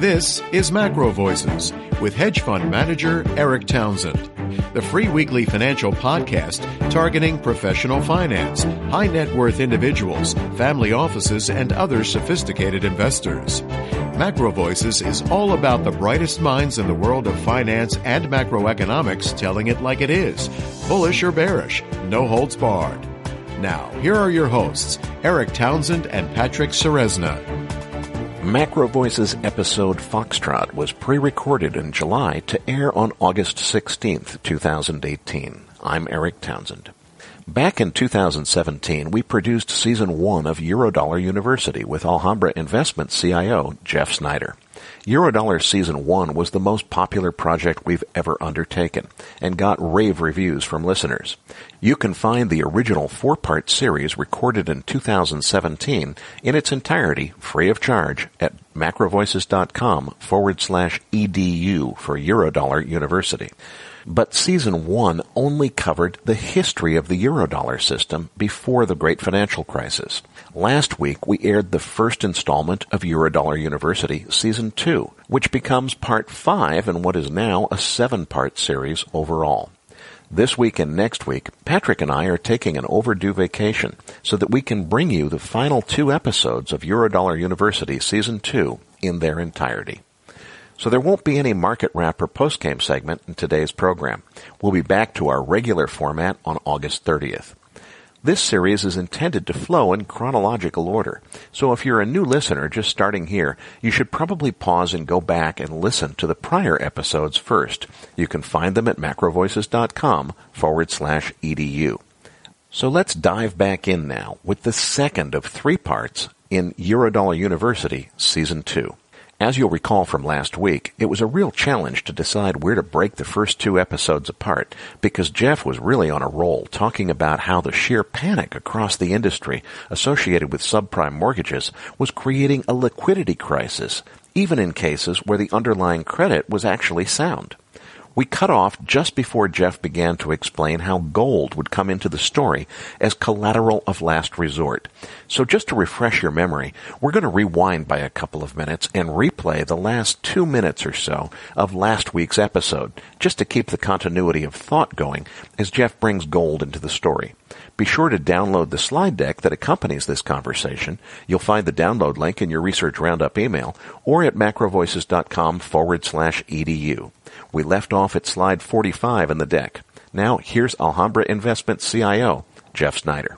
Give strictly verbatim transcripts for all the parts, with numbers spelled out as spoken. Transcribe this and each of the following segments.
This is Macro Voices with hedge fund manager Eric Townsend, the free weekly financial podcast targeting professional finance, high net worth individuals, family offices, and other sophisticated investors. Macro Voices is all about the brightest minds in the world of finance and macroeconomics telling it like it is, bullish or bearish, no holds barred. Now, here are your hosts, Eric Townsend and Patrick Ceresna. Macro Voices episode Foxtrot was pre-recorded in July to air on August sixteenth, twenty eighteen. I'm Eric Townsend. Back in two thousand seventeen, we produced Season one of Eurodollar University with Alhambra Investment C I O Jeff Snyder. Eurodollar Season one was the most popular project we've ever undertaken and got rave reviews from listeners. You can find the original four-part series recorded in two thousand seventeen in its entirety free of charge at macrovoices.com forward slash edu for Eurodollar University. But Season one only covered the history of the Eurodollar system before the Great Financial Crisis. Last week, we aired the first installment of Eurodollar University Season two, which becomes Part five in what is now a seven-part series overall. This week and next week, Patrick and I are taking an overdue vacation so that we can bring you the final two episodes of Eurodollar University Season two in their entirety. So there won't be any market wrap or postgame segment in today's program. We'll be back to our regular format on August thirtieth. This series is intended to flow in chronological order, so if you're a new listener just starting here, you should probably pause and go back and listen to the prior episodes first. You can find them at macrovoices.com forward slash edu. So let's dive back in now with the second of three parts in Eurodollar University Season two. As you'll recall from last week, it was a real challenge to decide where to break the first two episodes apart because Jeff was really on a roll talking about how the sheer panic across the industry associated with subprime mortgages was creating a liquidity crisis, even in cases where the underlying credit was actually sound. We cut off just before Jeff began to explain how gold would come into the story as collateral of last resort. So just to refresh your memory, we're going to rewind by a couple of minutes and replay the last two minutes or so of last week's episode, just to keep the continuity of thought going as Jeff brings gold into the story. Be sure to download the slide deck that accompanies this conversation. You'll find the download link in your Research Roundup email or at macrovoices.com forward slash edu. We left off at slide forty-five in the deck. Now, here's Alhambra Investment C I O, Jeff Snyder.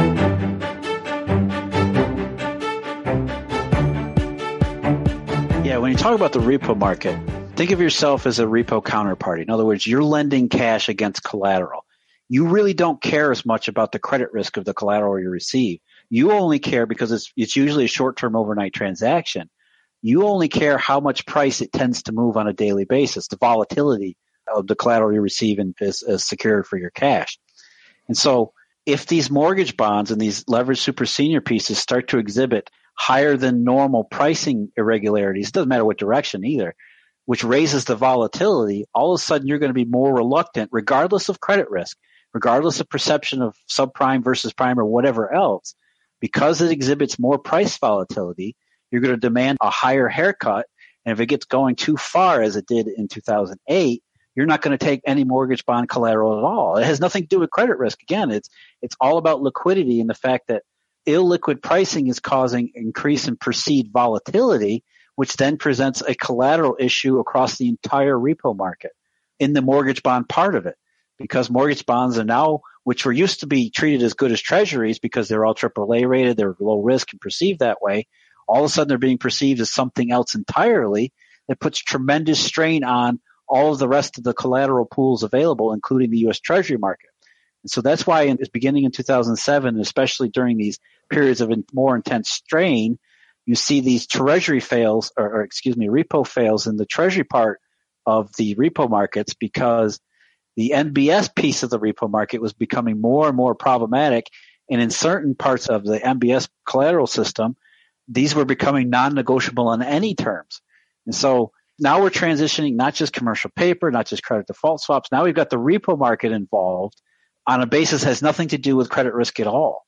Yeah, when you talk about the repo market, think of yourself as a repo counterparty. In other words, you're lending cash against collateral. You really don't care as much about the credit risk of the collateral you receive. You only care because it's, it's usually a short-term overnight transaction. You only care how much price it tends to move on a daily basis, the volatility of the collateral you receive is, is secured for your cash. And so if these mortgage bonds and these leveraged super senior pieces start to exhibit higher than normal pricing irregularities, it doesn't matter what direction either, which raises the volatility, all of a sudden you're going to be more reluctant, regardless of credit risk, regardless of perception of subprime versus prime or whatever else, because it exhibits more price volatility, you're going to demand a higher haircut. And if it gets going too far, as it did in two thousand eight, you're not going to take any mortgage bond collateral at all. It has nothing to do with credit risk. Again, it's it's all about liquidity and the fact that illiquid pricing is causing increase in perceived volatility, which then presents a collateral issue across the entire repo market in the mortgage bond part of it. Because mortgage bonds are now, which were used to be treated as good as treasuries because they're all triple A rated, they're low risk and perceived that way, all of a sudden they're being perceived as something else entirely that puts tremendous strain on all of the rest of the collateral pools available, including the U S Treasury market. And so that's why in, beginning in two thousand seven, especially during these periods of in, more intense strain, you see these Treasury fails, or, or excuse me, repo fails in the Treasury part of the repo markets because the M B S piece of the repo market was becoming more and more problematic. And in certain parts of the M B S collateral system, these were becoming non-negotiable on any terms. And so now we're transitioning not just commercial paper, not just credit default swaps. Now we've got the repo market involved on a basis that has nothing to do with credit risk at all.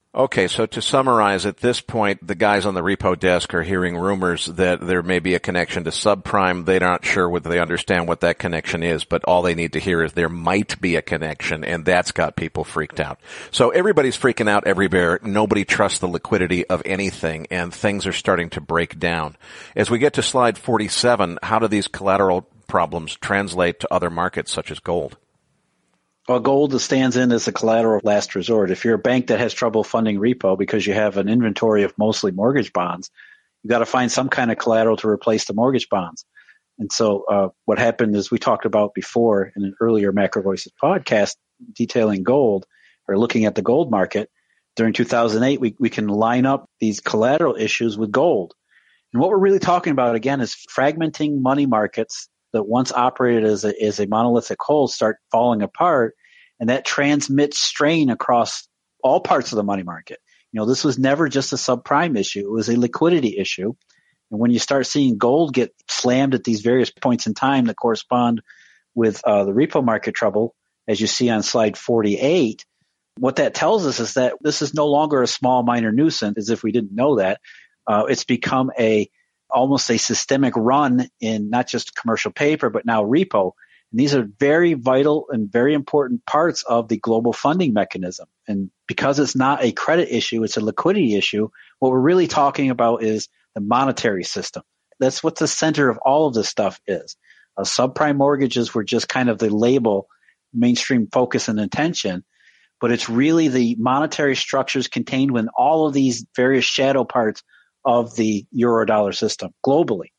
Okay, so to summarize, at this point, the guys on the repo desk are hearing rumors that there may be a connection to subprime. They're not sure whether they understand what that connection is, but all they need to hear is there might be a connection, and that's got people freaked out. So everybody's freaking out everywhere. Nobody trusts the liquidity of anything, and things are starting to break down. As we get to slide forty-seven, how do these collateral problems translate to other markets such as gold? Well, gold stands in as a collateral of last resort. If you're a bank that has trouble funding repo because you have an inventory of mostly mortgage bonds, you got to find some kind of collateral to replace the mortgage bonds. And so uh, what happened is we talked about before in an earlier Macro Voices podcast detailing gold or looking at the gold market. During two thousand eight, we, we can line up these collateral issues with gold. And what we're really talking about, again, is fragmenting money markets that once operated as a, as a monolithic whole start falling apart, and that transmits strain across all parts of the money market. You know, this was never just a subprime issue. It was a liquidity issue. And when you start seeing gold get slammed at these various points in time that correspond with uh, the repo market trouble, as you see on slide forty-eight, what that tells us is that this is no longer a small minor nuisance, as if we didn't know that. Uh, it's become a almost a systemic run in not just commercial paper, but now repo. And these are very vital and very important parts of the global funding mechanism. And because it's not a credit issue, it's a liquidity issue, what we're really talking about is the monetary system. That's what the center of all of this stuff is. Uh, subprime mortgages were just kind of the label, mainstream focus and attention, but it's really the monetary structures contained within all of these various shadow parts of the euro-dollar system globally.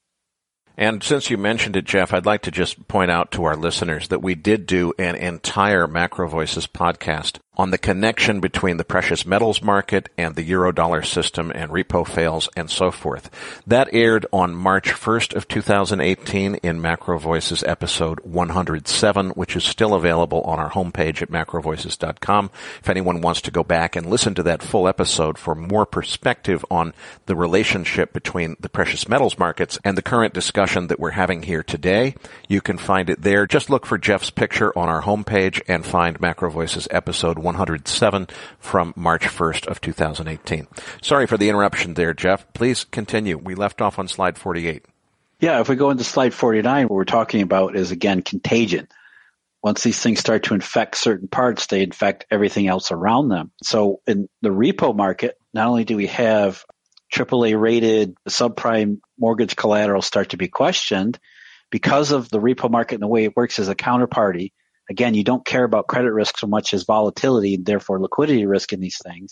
And since you mentioned it, Jeff, I'd like to just point out to our listeners that we did do an entire Macro Voices podcast on the connection between the precious metals market and the euro-dollar system and repo fails and so forth. That aired on March first of two thousand eighteen in Macro Voices episode one hundred seven, which is still available on our homepage at macro voices dot com. If anyone wants to go back and listen to that full episode for more perspective on the relationship between the precious metals markets and the current discussion that we're having here today, you can find it there. Just look for Jeff's picture on our homepage and find Macro Voices episode one hundred seven from March first of two thousand eighteen. Sorry for the interruption there, Jeff. Please continue. We left off on slide forty-eight. Yeah, if we go into slide forty-nine, what we're talking about is, again, contagion. Once these things start to infect certain parts, they infect everything else around them. So in the repo market, not only do we have triple A rated subprime mortgage collateral start to be questioned, because of the repo market and the way it works as a counterparty. Again, you don't care about credit risk so much as volatility and therefore liquidity risk in these things.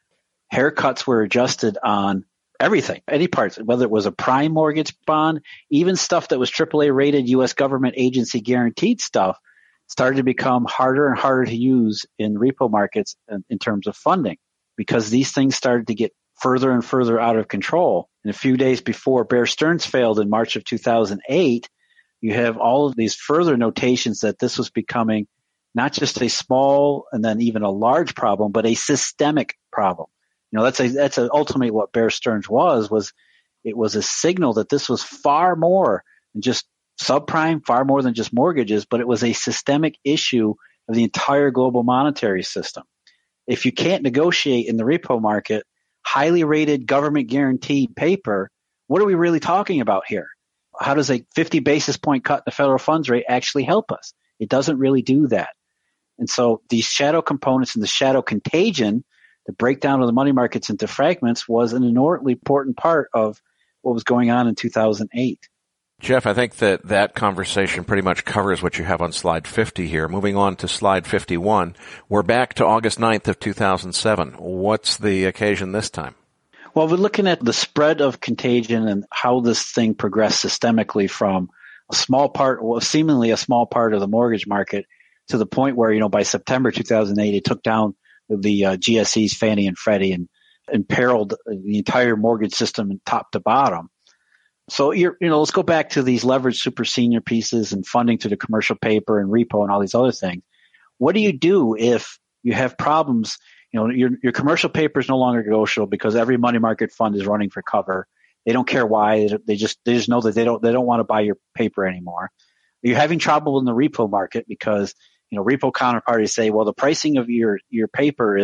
Haircuts were adjusted on everything, any parts, whether it was a prime mortgage bond, even stuff that was triple A rated U S government agency guaranteed stuff started to become harder and harder to use in repo markets in, in terms of funding, because these things started to get further and further out of control. And a few days before Bear Stearns failed in March of two thousand eight, you have all of these further notations that this was becoming not just a small and then even a large problem, but a systemic problem. You know, that's a, that's a, ultimately what Bear Stearns was, was it was a signal that this was far more than just subprime, far more than just mortgages, but it was a systemic issue of the entire global monetary system. If you can't negotiate in the repo market highly rated government guaranteed paper, what are we really talking about here? How does a fifty basis point cut in the federal funds rate actually help us? It doesn't really do that. And so these shadow components and the shadow contagion, the breakdown of the money markets into fragments, was an enormously important part of what was going on in two thousand eight. Jeff, I think that that conversation pretty much covers what you have on slide fifty here. Moving on to slide fifty-one, we're back to August ninth of two thousand seven. What's the occasion this time? Well, we're looking at the spread of contagion and how this thing progressed systemically from a small part, well, seemingly a small part of the mortgage market to the point where, you know, by September two thousand eight, it took down the uh, G S Es, Fannie and Freddie, and imperiled the entire mortgage system top to bottom. So, you're, you know, let's go back to these leveraged super senior pieces and funding to the commercial paper and repo and all these other things. What do you do if you have problems? You know, your, your commercial paper is no longer negotiable because every money market fund is running for cover. They don't care why. They just, they just know that they don't, they don't want to buy your paper anymore. You're having trouble in the repo market because, you know, repo counterparties say, well, the pricing of your, your paper is,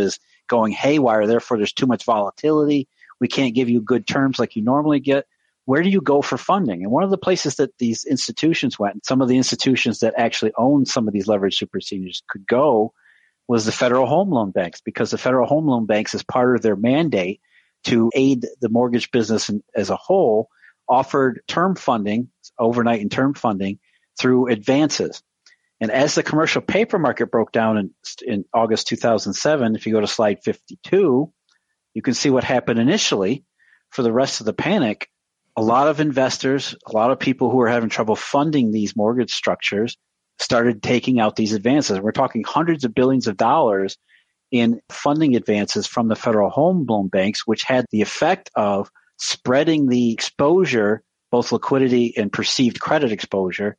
going haywire. Therefore, there's too much volatility. We can't give you good terms like you normally get. Where do you go for funding? And one of the places that these institutions went, and some of the institutions that actually own some of these leveraged super seniors could go, was the federal home loan banks, because the federal home loan banks, as part of their mandate to aid the mortgage business as a whole, offered term funding, overnight and term funding, through advances. And as the commercial paper market broke down in, in August two thousand seven, if you go to slide fifty-two, you can see what happened initially. For the rest of the panic, a lot of investors, a lot of people who were having trouble funding these mortgage structures started taking out these advances. We're talking hundreds of billions of dollars in funding advances from the federal home loan banks, which had the effect of spreading the exposure, both liquidity and perceived credit exposure,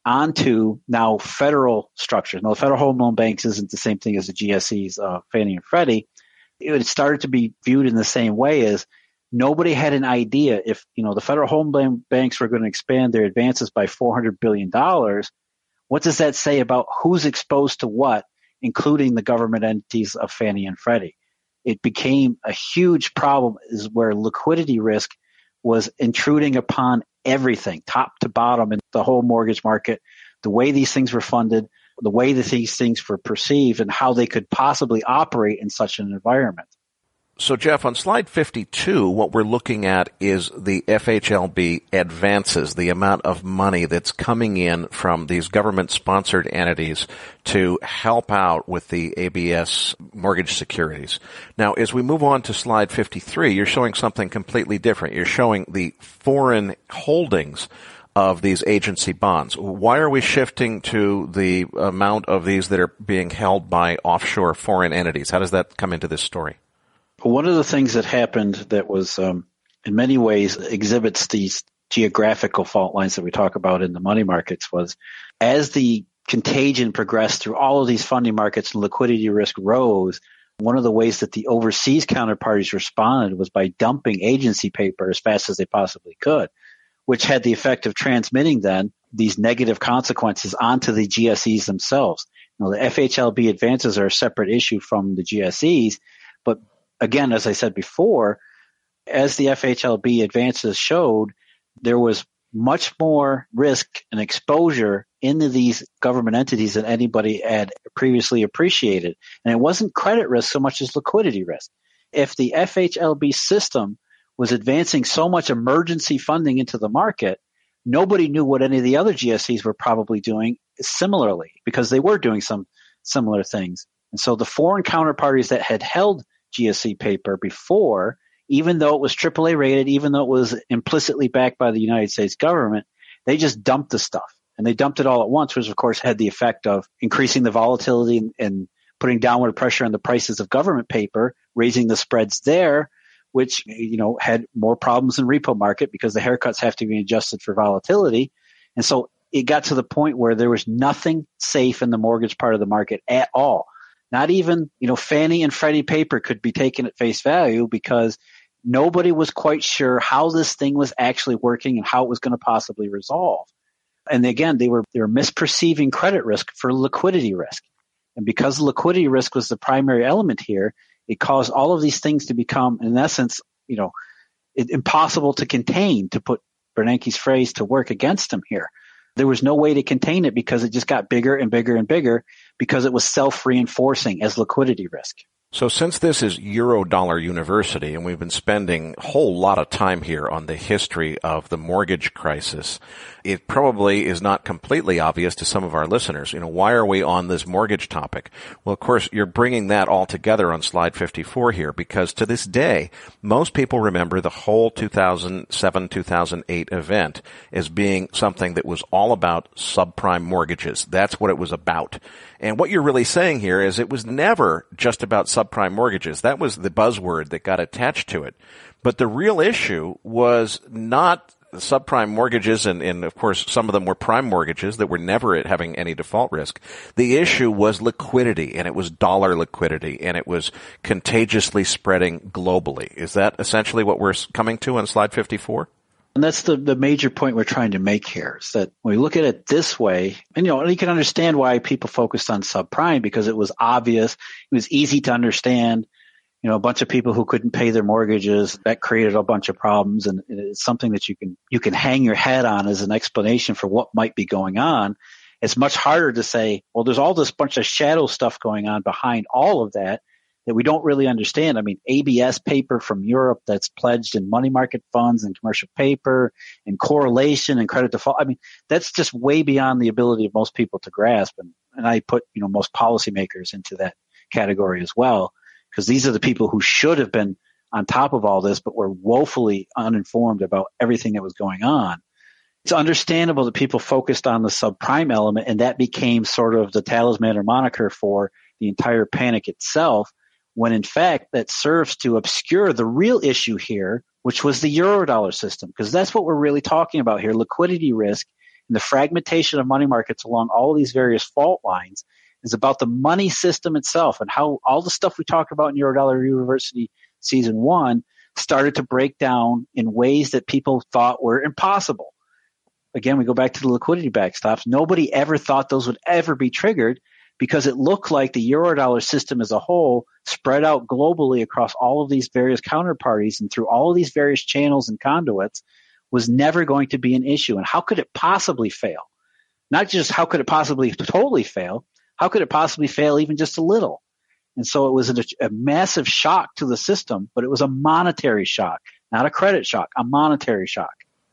onto now federal structures. Now, the federal home loan banks isn't the same thing as the G S Es, uh, Fannie and Freddie. It started to be viewed in the same way as nobody had an idea if, you know, the federal home loan banks were going to expand their advances by four hundred billion dollars. What does that say about who's exposed to what, including the government entities of Fannie and Freddie? It became a huge problem, is where liquidity risk was intruding upon everything, top to bottom, in the whole mortgage market, the way these things were funded, the way that these things were perceived, and how they could possibly operate in such an environment. So, Jeff, on slide fifty-two, what we're looking at is the F H L B advances, the amount of money that's coming in from these government-sponsored entities to help out with the A B S mortgage securities. Now, as we move on to slide fifty-three, you're showing something completely different. You're showing the foreign holdings of these agency bonds. Why are we shifting to the amount of these that are being held by offshore foreign entities? How does that come into this story? One of the things that happened that was, um, in many ways, exhibits these geographical fault lines that we talk about in the money markets was, as the contagion progressed through all of these funding markets and liquidity risk rose, one of the ways that the overseas counterparties responded was by dumping agency paper as fast as they possibly could, which had the effect of transmitting then these negative consequences onto the G S Es themselves. Now, the F H L B advances are a separate issue from the G S Es, but again, as I said before, as the F H L B advances showed, there was much more risk and exposure into these government entities than anybody had previously appreciated. And it wasn't credit risk so much as liquidity risk. If the F H L B system was advancing so much emergency funding into the market, nobody knew what any of the other G S Es were probably doing similarly, because they were doing some similar things. And so the foreign counterparties that had held G S E paper before, even though it was triple A rated, even though it was implicitly backed by the United States government, they just dumped the stuff. And they dumped it all at once, which of course had the effect of increasing the volatility and, and putting downward pressure on the prices of government paper, raising the spreads there, which, you know, had more problems in repo market because the haircuts have to be adjusted for volatility. And so it got to the point where there was nothing safe in the mortgage part of the market at all. Not even, you know, Fannie and Freddie paper could be taken at face value because nobody was quite sure how this thing was actually working and how it was going to possibly resolve. And again, they were they were misperceiving credit risk for liquidity risk. And because liquidity risk was the primary element here, it caused all of these things to become, in essence, you know, it, impossible to contain, to put Bernanke's phrase, to work against him here. There was no way to contain it because it just got bigger and bigger and bigger because it was self-reinforcing as liquidity risk. So since this is Eurodollar University and we've been spending a whole lot of time here on the history of the mortgage crisis, it probably is not completely obvious to some of our listeners. You know, why are we on this mortgage topic? Well, of course, you're bringing that all together on slide fifty-four here because to this day, most people remember the whole two thousand seven, two thousand eight event as being something that was all about subprime mortgages. That's what it was about. And what you're really saying here is it was never just about subprime mortgages. That was the buzzword that got attached to it. But the real issue was not subprime mortgages, and, and of course some of them were prime mortgages that were never having any default risk. The issue was liquidity, and it was dollar liquidity, and it was contagiously spreading globally. Is that essentially what we're coming to on slide fifty-four? And that's the, the major point we're trying to make here, is that when we look at it this way, and you know, you can understand why people focused on subprime because it was obvious, it was easy to understand. you know, a bunch of people who couldn't pay their mortgages. That created a bunch of problems, and it's something that you can you can hang your head on as an explanation for what might be going on. It's much harder to say, well, there's all this bunch of shadow stuff going on behind all of that that we don't really understand. I mean, A B S paper from Europe that's pledged in money market funds and commercial paper and correlation and credit default. I mean, that's just way beyond the ability of most people to grasp. And, and I put, you know, most policymakers into that category as well, because these are the people who should have been on top of all this, but were woefully uninformed about everything that was going on. It's understandable that people focused on the subprime element, and that became sort of the talisman or moniker for the entire panic itself, when in fact that serves to obscure the real issue here, which was the Eurodollar system, because that's what we're really talking about here. Liquidity risk and the fragmentation of money markets along all of these various fault lines is about the money system itself, and how all the stuff we talk about in Eurodollar University Season one started to break down in ways that people thought were impossible. Again, we go back to the liquidity backstops. Nobody ever thought those would ever be triggered, because it looked like the Eurodollar system as a whole, spread out globally across all of these various counterparties and through all of these various channels and conduits, was never going to be an issue. And how could it possibly fail? Not just how could it possibly totally fail, how could it possibly fail even just a little? And so it was a, a massive shock to the system, but it was a monetary shock, not a credit shock, a monetary shock.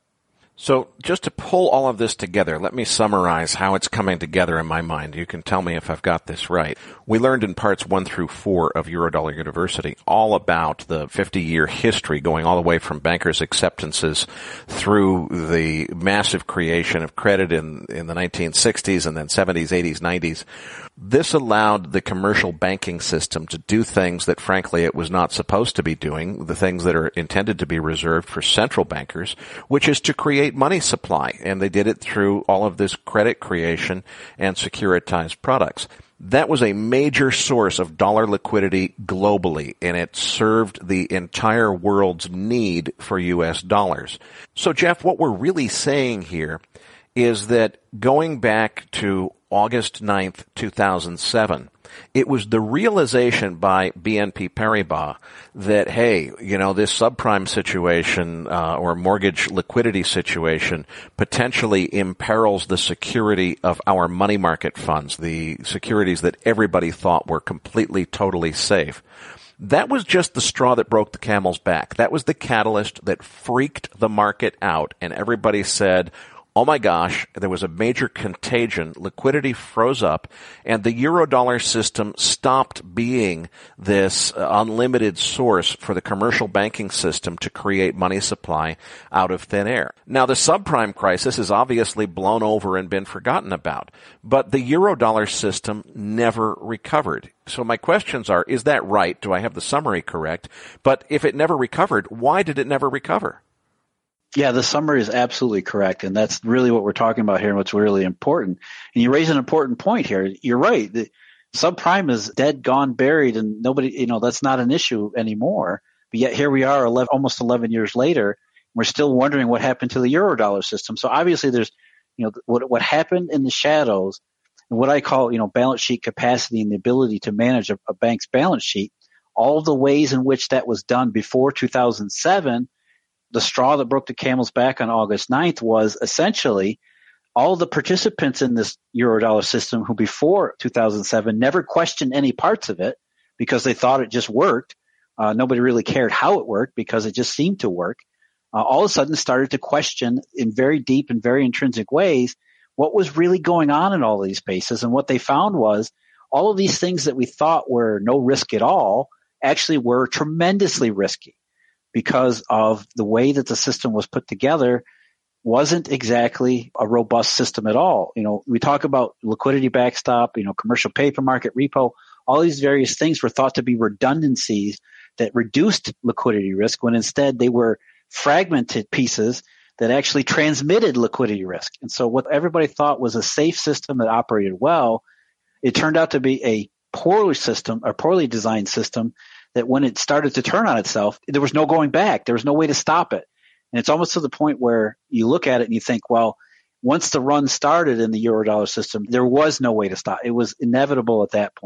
So just to pull all of this together, let me summarize how it's coming together in my mind. You can tell me if I've got this right. We learned in parts one through four of Eurodollar University all about the fifty-year history going all the way from bankers' acceptances through the massive creation of credit in, in the nineteen sixties and then seventies, eighties, nineties. This allowed the commercial banking system to do things that, frankly, it was not supposed to be doing, the things that are intended to be reserved for central bankers, which is to create money supply. And they did it through all of this credit creation and securitized products. That was a major source of dollar liquidity globally, and it served the entire world's need for U S dollars. So, Jeff, what we're really saying here is that going back to August ninth, two thousand seven, it was the realization by B N P Paribas that, hey, you know, this subprime situation uh, or mortgage liquidity situation potentially imperils the security of our money market funds, the securities that everybody thought were completely, totally safe. That was just the straw that broke the camel's back. That was the catalyst that freaked the market out, and everybody said, oh my gosh, there was a major contagion, liquidity froze up, and the Eurodollar system stopped being this uh, unlimited source for the commercial banking system to create money supply out of thin air. Now, the subprime crisis has obviously blown over and been forgotten about, but the Eurodollar system never recovered. So my questions are, is that right? Do I have the summary correct? But if it never recovered, why did it never recover? Yeah, the summary is absolutely correct, and that's really what we're talking about here and what's really important. And you raise an important point here. You're right. The subprime is dead, gone, buried, and nobody, you know, that's not an issue anymore. But yet here we are eleven, almost eleven years later, we're still wondering what happened to the Eurodollar system. So obviously there's, you know, what what happened in the shadows and what I call, you know, balance sheet capacity and the ability to manage a, a bank's balance sheet, all the ways in which that was done before two thousand seven. The straw that broke the camel's back on August ninth was essentially all the participants in this Eurodollar system who before two thousand seven never questioned any parts of it because they thought it just worked. Uh, nobody really cared how it worked because it just seemed to work. Uh, all of a sudden started to question in very deep and very intrinsic ways what was really going on in all of these spaces. And what they found was all of these things that we thought were no risk at all actually were tremendously risky, because of the way that the system was put together wasn't exactly a robust system at all. You know, we talk about liquidity backstop, you know, commercial paper market, repo, all these various things were thought to be redundancies that reduced liquidity risk when instead they were fragmented pieces that actually transmitted liquidity risk. And so what everybody thought was a safe system that operated well, it turned out to be a poorly system, a poorly designed system that when it started to turn on itself, there was no going back. There was no way to stop it. And it's almost to the point where you look at it and you think, well, once the run started in the Eurodollar system, there was no way to stop. It was inevitable at that point.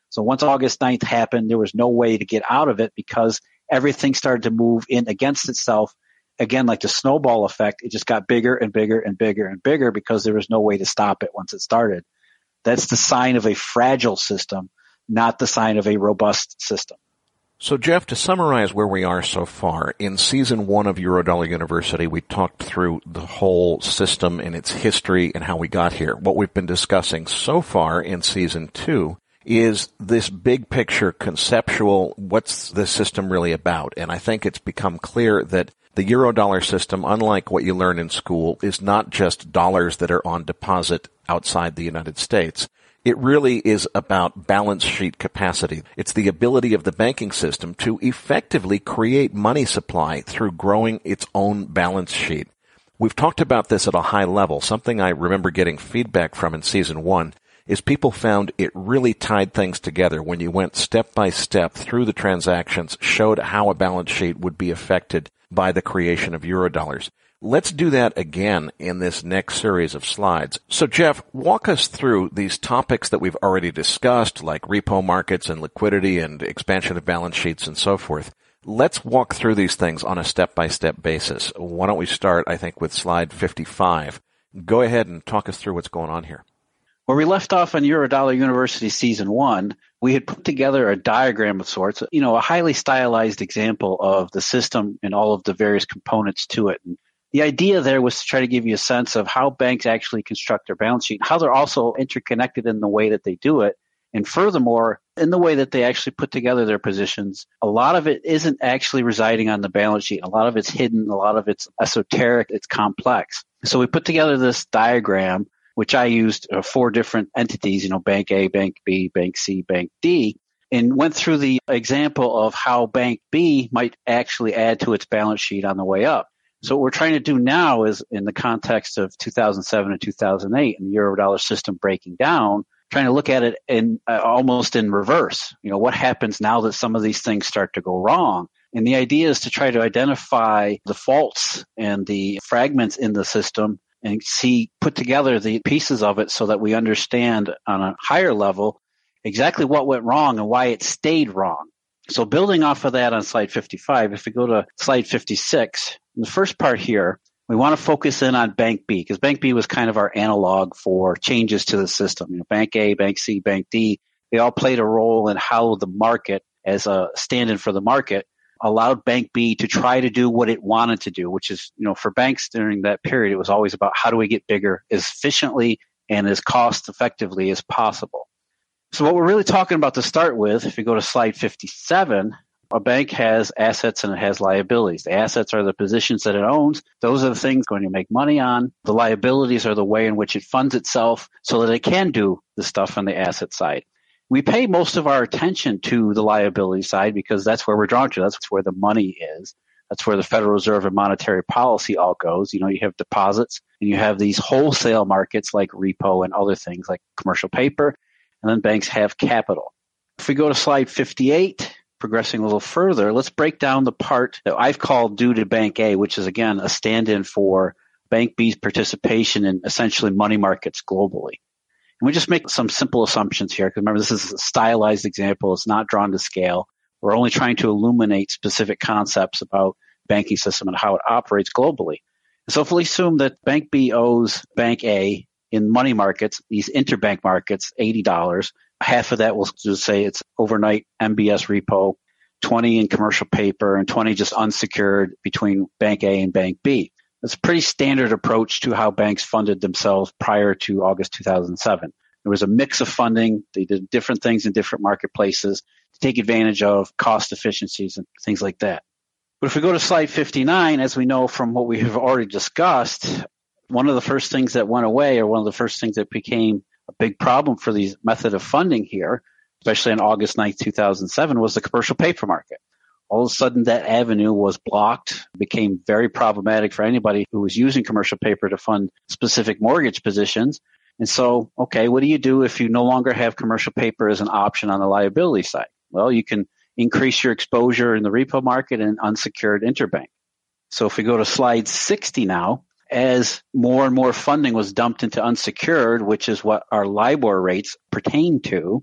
So once August ninth happened, there was no way to get out of it because everything started to move in against itself. Again, like the snowball effect, it just got bigger and bigger and bigger and bigger because there was no way to stop it once it started. That's the sign of a fragile system, not the sign of a robust system. So, Jeff, to summarize where we are so far, in season one of Eurodollar University, we talked through the whole system and its history and how we got here. What we've been discussing so far in season two is this big picture conceptual, what's the system really about? And I think it's become clear that the Eurodollar system, unlike what you learn in school, is not just dollars that are on deposit outside the United States. It really is about balance sheet capacity. It's the ability of the banking system to effectively create money supply through growing its own balance sheet. We've talked about this at a high level. Something I remember getting feedback from in season one is people found it really tied things together when you went step by step through the transactions, showed how a balance sheet would be affected by the creation of Eurodollars. Let's do that again in this next series of slides. So, Jeff, walk us through these topics that we've already discussed, like repo markets and liquidity and expansion of balance sheets and so forth. Let's walk through these things on a step-by-step basis. Why don't we start, I think, with slide fifty-five. Go ahead and talk us through what's going on here. Where we left off on Eurodollar University season one, we had put together a diagram of sorts, you know, a highly stylized example of the system and all of the various components to it. And the idea there was to try to give you a sense of how banks actually construct their balance sheet, how they're also interconnected in the way that they do it. And furthermore, in the way that they actually put together their positions, a lot of it isn't actually residing on the balance sheet. A lot of it's hidden. A lot of it's esoteric. It's complex. So we put together this diagram, which I used uh, four different entities, you know, Bank A, Bank B, Bank C, Bank D, and went through the example of how Bank B might actually add to its balance sheet on the way up. So what we're trying to do now is, in the context of two thousand seven and two thousand eight and the Eurodollar system breaking down, trying to look at it in uh, almost in reverse. You know, what happens now that some of these things start to go wrong? And the idea is to try to identify the faults and the fragments in the system and see, put together the pieces of it so that we understand on a higher level exactly what went wrong and why it stayed wrong. So building off of that on slide fifty-five, if we go to slide fifty-six, in the first part here, we want to focus in on Bank B because Bank B was kind of our analog for changes to the system. You know, Bank A, Bank C, Bank D, they all played a role in how the market, as a stand-in for the market, allowed Bank B to try to do what it wanted to do, which is, you know, for banks during that period, it was always about how do we get bigger as efficiently and as cost effectively as possible. So what we're really talking about to start with, if you go to slide fifty-seven, a bank has assets and it has liabilities. The assets are the positions that it owns. Those are the things going to make money on. The liabilities are the way in which it funds itself so that it can do the stuff on the asset side. We pay most of our attention to the liability side because that's where we're drawn to. That's where the money is. That's where the Federal Reserve and monetary policy all goes. You know, you have deposits and you have these wholesale markets like repo and other things like commercial paper. And then banks have capital. If we go to slide fifty-eight, progressing a little further, let's break down the part that I've called due to Bank A, which is, again, a stand-in for Bank B's participation in essentially money markets globally. And we just make some simple assumptions here, because remember, this is a stylized example. It's not drawn to scale. We're only trying to illuminate specific concepts about banking system and how it operates globally. So if we assume that Bank B owes Bank A in money markets, these interbank markets, eighty dollars, half of that we'll just say it's overnight M B S repo, twenty in commercial paper, and twenty just unsecured between Bank A and Bank B. That's a pretty standard approach to how banks funded themselves prior to August two thousand seven. There was a mix of funding. They did different things in different marketplaces to take advantage of cost efficiencies and things like that. But if we go to slide fifty-nine, as we know from what we have already discussed, one of the first things that went away, or one of the first things that became a big problem for these method of funding here, especially on August ninth, two thousand seven, was the commercial paper market. All of a sudden, that avenue was blocked, became very problematic for anybody who was using commercial paper to fund specific mortgage positions. And so, okay, what do you do if you no longer have commercial paper as an option on the liability side? Well, you can increase your exposure in the repo market and unsecured interbank. So if we go to slide sixty now, as more and more funding was dumped into unsecured, which is what our LIBOR rates pertain to,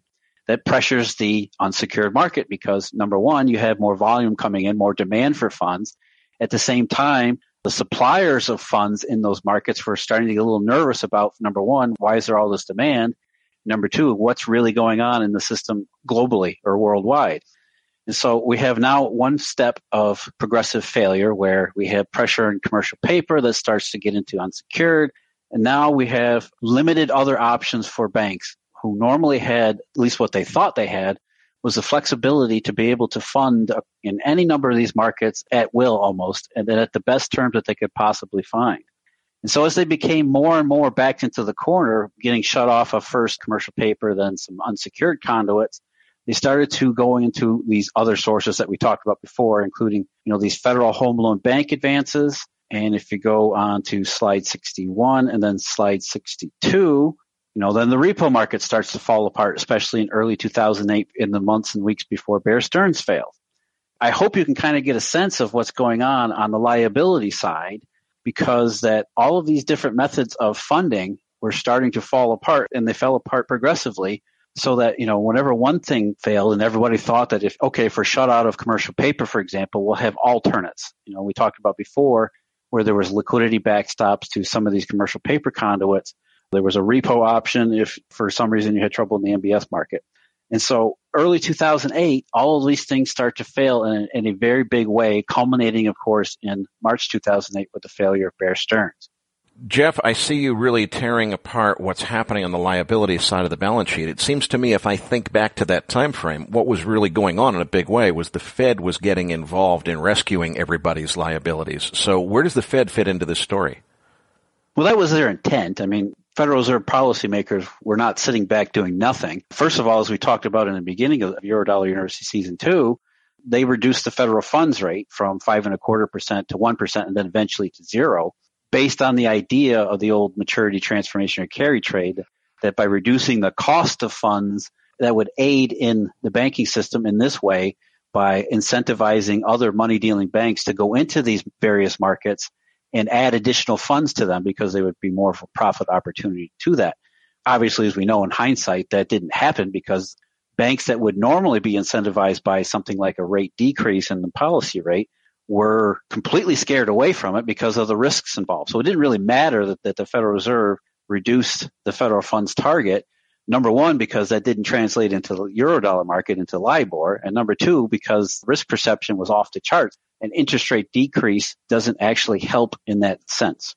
that pressures the unsecured market because, number one, you have more volume coming in, more demand for funds. At the same time, the suppliers of funds in those markets were starting to get a little nervous about, number one, why is there all this demand? Number two, what's really going on in the system globally or worldwide? And so we have now one step of progressive failure where we have pressure in commercial paper that starts to get into unsecured. And now we have limited other options for banks who normally had, at least what they thought they had, was the flexibility to be able to fund in any number of these markets at will almost, and then at the best terms that they could possibly find. And so as they became more and more backed into the corner, getting shut off of first commercial paper, then some unsecured conduits, they started to go into these other sources that we talked about before, including, you know, these federal home loan bank advances. And if you go on to slide sixty-one and then slide sixty-two, you know, then the repo market starts to fall apart, especially in early two thousand eight in the months and weeks before Bear Stearns failed. I hope you can kind of get a sense of what's going on on the liability side, because that all of these different methods of funding were starting to fall apart, and they fell apart progressively. So that, you know, whenever one thing failed and everybody thought that if, okay, if we're shut out of commercial paper, for example, we'll have alternates. You know, we talked about before where there was liquidity backstops to some of these commercial paper conduits. There was a repo option if for some reason you had trouble in the M B S market. And so early two thousand eight, all of these things start to fail in, in a very big way, culminating, of course, in March two thousand eight with the failure of Bear Stearns. Jeff, I see you really tearing apart what's happening on the liability side of the balance sheet. It seems to me, if I think back to that time frame, what was really going on in a big way was the Fed was getting involved in rescuing everybody's liabilities. So where does the Fed fit into this story? Well, that was their intent. I mean, Federal Reserve policymakers were not sitting back doing nothing. First of all, as we talked about in the beginning of Eurodollar University Season two, they reduced the federal funds rate from five and a quarter percent to one percent and then eventually to zero, based on the idea of the old maturity, transformation, or carry trade, that by reducing the cost of funds, that would aid in the banking system in this way by incentivizing other money-dealing banks to go into these various markets and add additional funds to them because they would be more of a profit opportunity to that. Obviously, as we know in hindsight, that didn't happen because banks that would normally be incentivized by something like a rate decrease in the policy rate were completely scared away from it because of the risks involved. So it didn't really matter that, that the Federal Reserve reduced the federal funds target, number one, because that didn't translate into the Eurodollar market, into LIBOR, and number two, because risk perception was off the charts. An interest rate decrease doesn't actually help in that sense.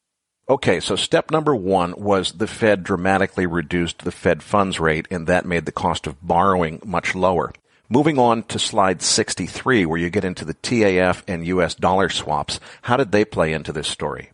Okay, so step number one was the Fed dramatically reduced the Fed funds rate, and that made the cost of borrowing much lower. Moving on to slide sixty-three, where you get into the T A F and U S dollar swaps, how did they play into this story?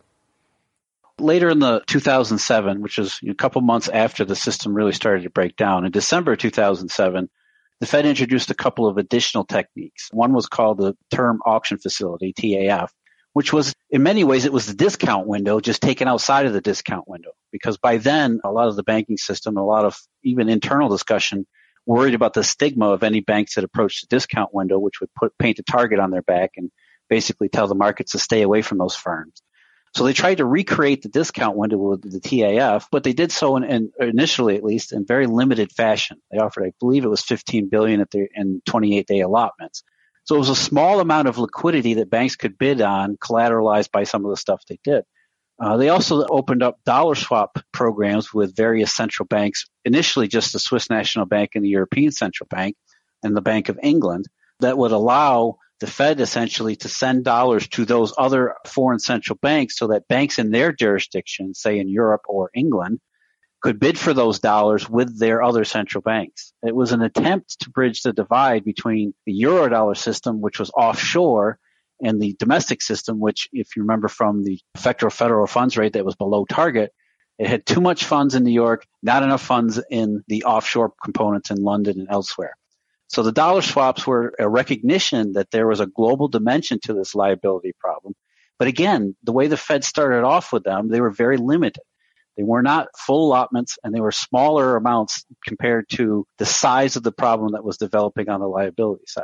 Later in the two thousand seven, which is a couple months after the system really started to break down, in December two thousand seven, the Fed introduced a couple of additional techniques. One was called the Term Auction Facility, T A F, which was, in many ways, it was the discount window, just taken outside of the discount window. Because by then, a lot of the banking system, a lot of even internal discussion, worried about the stigma of any banks that approached the discount window, which would put paint a target on their back and basically tell the markets to stay away from those firms. So they tried to recreate the discount window with the T A F, but they did so in, in initially, at least, in very limited fashion. They offered, I believe, it was fifteen billion dollars at the, in twenty-eight day allotments. So it was a small amount of liquidity that banks could bid on, collateralized by some of the stuff they did. Uh, they also opened up dollar swap programs with various central banks, initially just the Swiss National Bank and the European Central Bank and the Bank of England, that would allow the Fed essentially to send dollars to those other foreign central banks so that banks in their jurisdiction, say in Europe or England, could bid for those dollars with their other central banks. It was an attempt to bridge the divide between the Eurodollar system, which was offshore, and the domestic system, which, if you remember from the effective federal funds rate that was below target, it had too much funds in New York, not enough funds in the offshore components in London and elsewhere. So the dollar swaps were a recognition that there was a global dimension to this liability problem. But again, the way the Fed started off with them, they were very limited. They were not full allotments, and they were smaller amounts compared to the size of the problem that was developing on the liability side.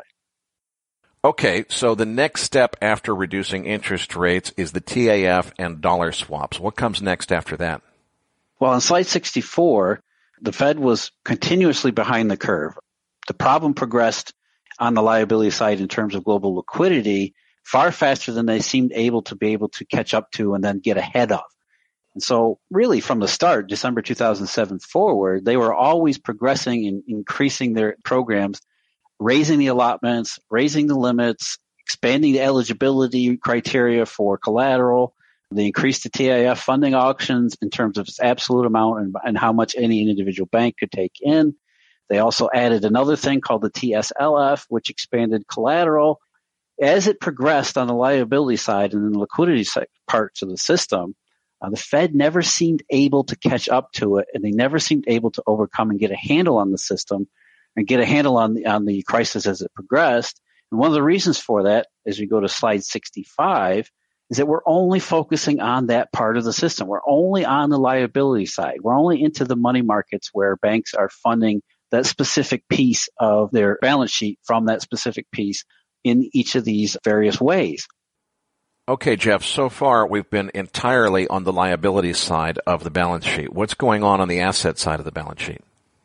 Okay, so the next step after reducing interest rates is the T A F and dollar swaps. What comes next after that? Well, on slide sixty-four, the Fed was continuously behind the curve. The problem progressed on the liability side in terms of global liquidity far faster than they seemed able to be able to catch up to and then get ahead of. And so really from the start, December two thousand seven forward, they were always progressing and increasing their programs, raising the allotments, raising the limits, expanding the eligibility criteria for collateral. They increased the T I F funding auctions in terms of its absolute amount and, and how much any individual bank could take in. They also added another thing called the T S L F, which expanded collateral. As it progressed on the liability side and the liquidity parts of the system, uh, the Fed never seemed able to catch up to it, and they never seemed able to overcome and get a handle on the system and get a handle on the, on the crisis as it progressed. And one of the reasons for that, as we go to slide sixty-five, is that we're only focusing on that part of the system. We're only on the liability side. We're only into the money markets where banks are funding that specific piece of their balance sheet from that specific piece in each of these various ways. Okay, Jeff, so far we've been entirely on the liability side of the balance sheet. What's going on on the asset side of the balance sheet?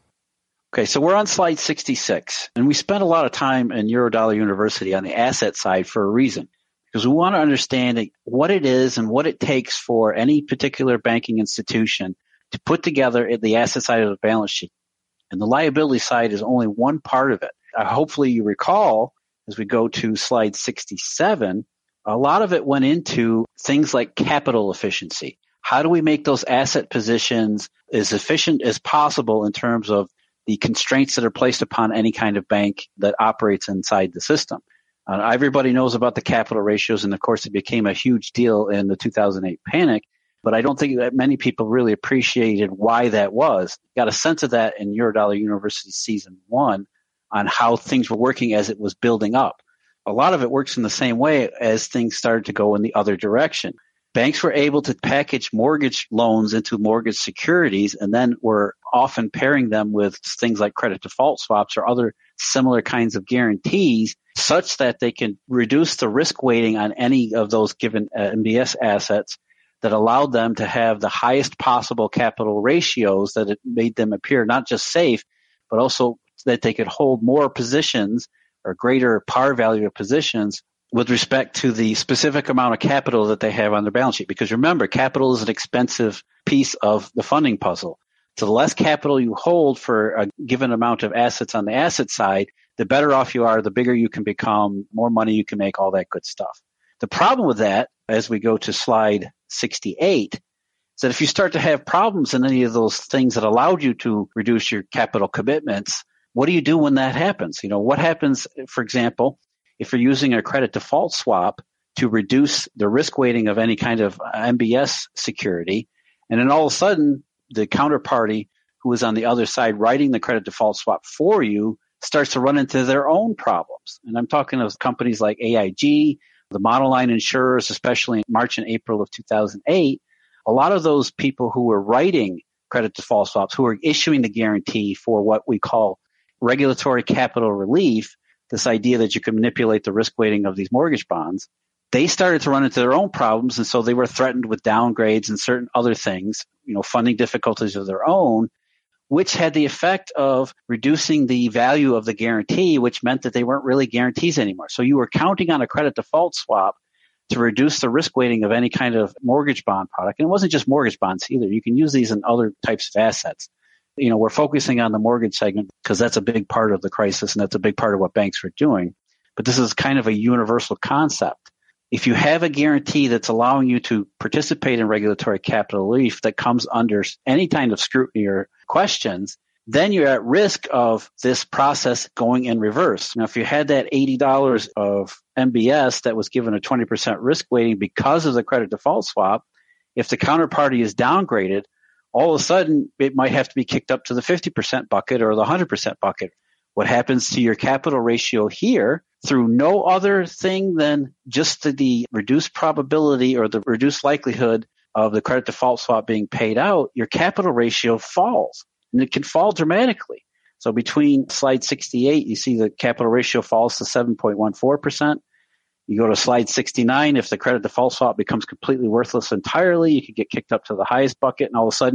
Okay, so we're on slide sixty-six, and we spent a lot of time in Eurodollar University on the asset side for a reason, because we want to understand what it is and what it takes for any particular banking institution to put together the asset side of the balance sheet. And the liability side is only one part of it. Uh, hopefully you recall, as we go to slide sixty-seven, a lot of it went into things like capital efficiency. How do we make those asset positions as efficient as possible in terms of the constraints that are placed upon any kind of bank that operates inside the system? Uh, everybody knows about the capital ratios, and of course it became a huge deal in the two thousand eight panic, but I don't think that many people really appreciated why that was. Got a sense of that in Eurodollar University season one on how things were working as it was building up. A lot of it works in the same way as things started to go in the other direction. Banks were able to package mortgage loans into mortgage securities, and then were often pairing them with things like credit default swaps or other similar kinds of guarantees, such that they can reduce the risk weighting on any of those given M B S assets that allowed them to have the highest possible capital ratios, that it made them appear not just safe, but also that they could hold more positions or greater par value of positions with respect to the specific amount of capital that they have on their balance sheet. Because remember, capital is an expensive piece of the funding puzzle. So the less capital you hold for a given amount of assets on the asset side, the better off you are, the bigger you can become, more money you can make, all that good stuff. The problem with that, as we go to slide sixty-eight, is that if you start to have problems in any of those things that allowed you to reduce your capital commitments, what do you do when that happens? You know, what happens, for example, if you're using a credit default swap to reduce the risk weighting of any kind of M B S security, and then all of a sudden the counterparty who is on the other side writing the credit default swap for you starts to run into their own problems. And I'm talking of companies like A I G, the monoline insurers, especially in March and April of two thousand eight. A lot of those people who were writing credit default swaps, who were issuing the guarantee for what we call regulatory capital relief, this idea that you can manipulate the risk weighting of these mortgage bonds, they started to run into their own problems. And so they were threatened with downgrades and certain other things, you know, funding difficulties of their own, which had the effect of reducing the value of the guarantee, which meant that they weren't really guarantees anymore. So you were counting on a credit default swap to reduce the risk weighting of any kind of mortgage bond product. And it wasn't just mortgage bonds either. You can use these in other types of assets. You know, we're focusing on the mortgage segment because that's a big part of the crisis, and that's a big part of what banks were doing. But this is kind of a universal concept. If you have a guarantee that's allowing you to participate in regulatory capital relief that comes under any kind of scrutiny or questions, then you're at risk of this process going in reverse. Now, if you had that eighty dollars of M B S that was given a twenty percent risk weighting because of the credit default swap, if the counterparty is downgraded, all of a sudden it might have to be kicked up to the fifty percent bucket or the one hundred percent bucket. What happens to your capital ratio here, through no other thing than just the, the reduced probability or the reduced likelihood of the credit default swap being paid out, your capital ratio falls, and it can fall dramatically. So between slide sixty-eight, you see the capital ratio falls to seven point one four percent. You go to slide sixty-nine, if the credit default swap becomes completely worthless entirely, you could get kicked up to the highest bucket, and all of a sudden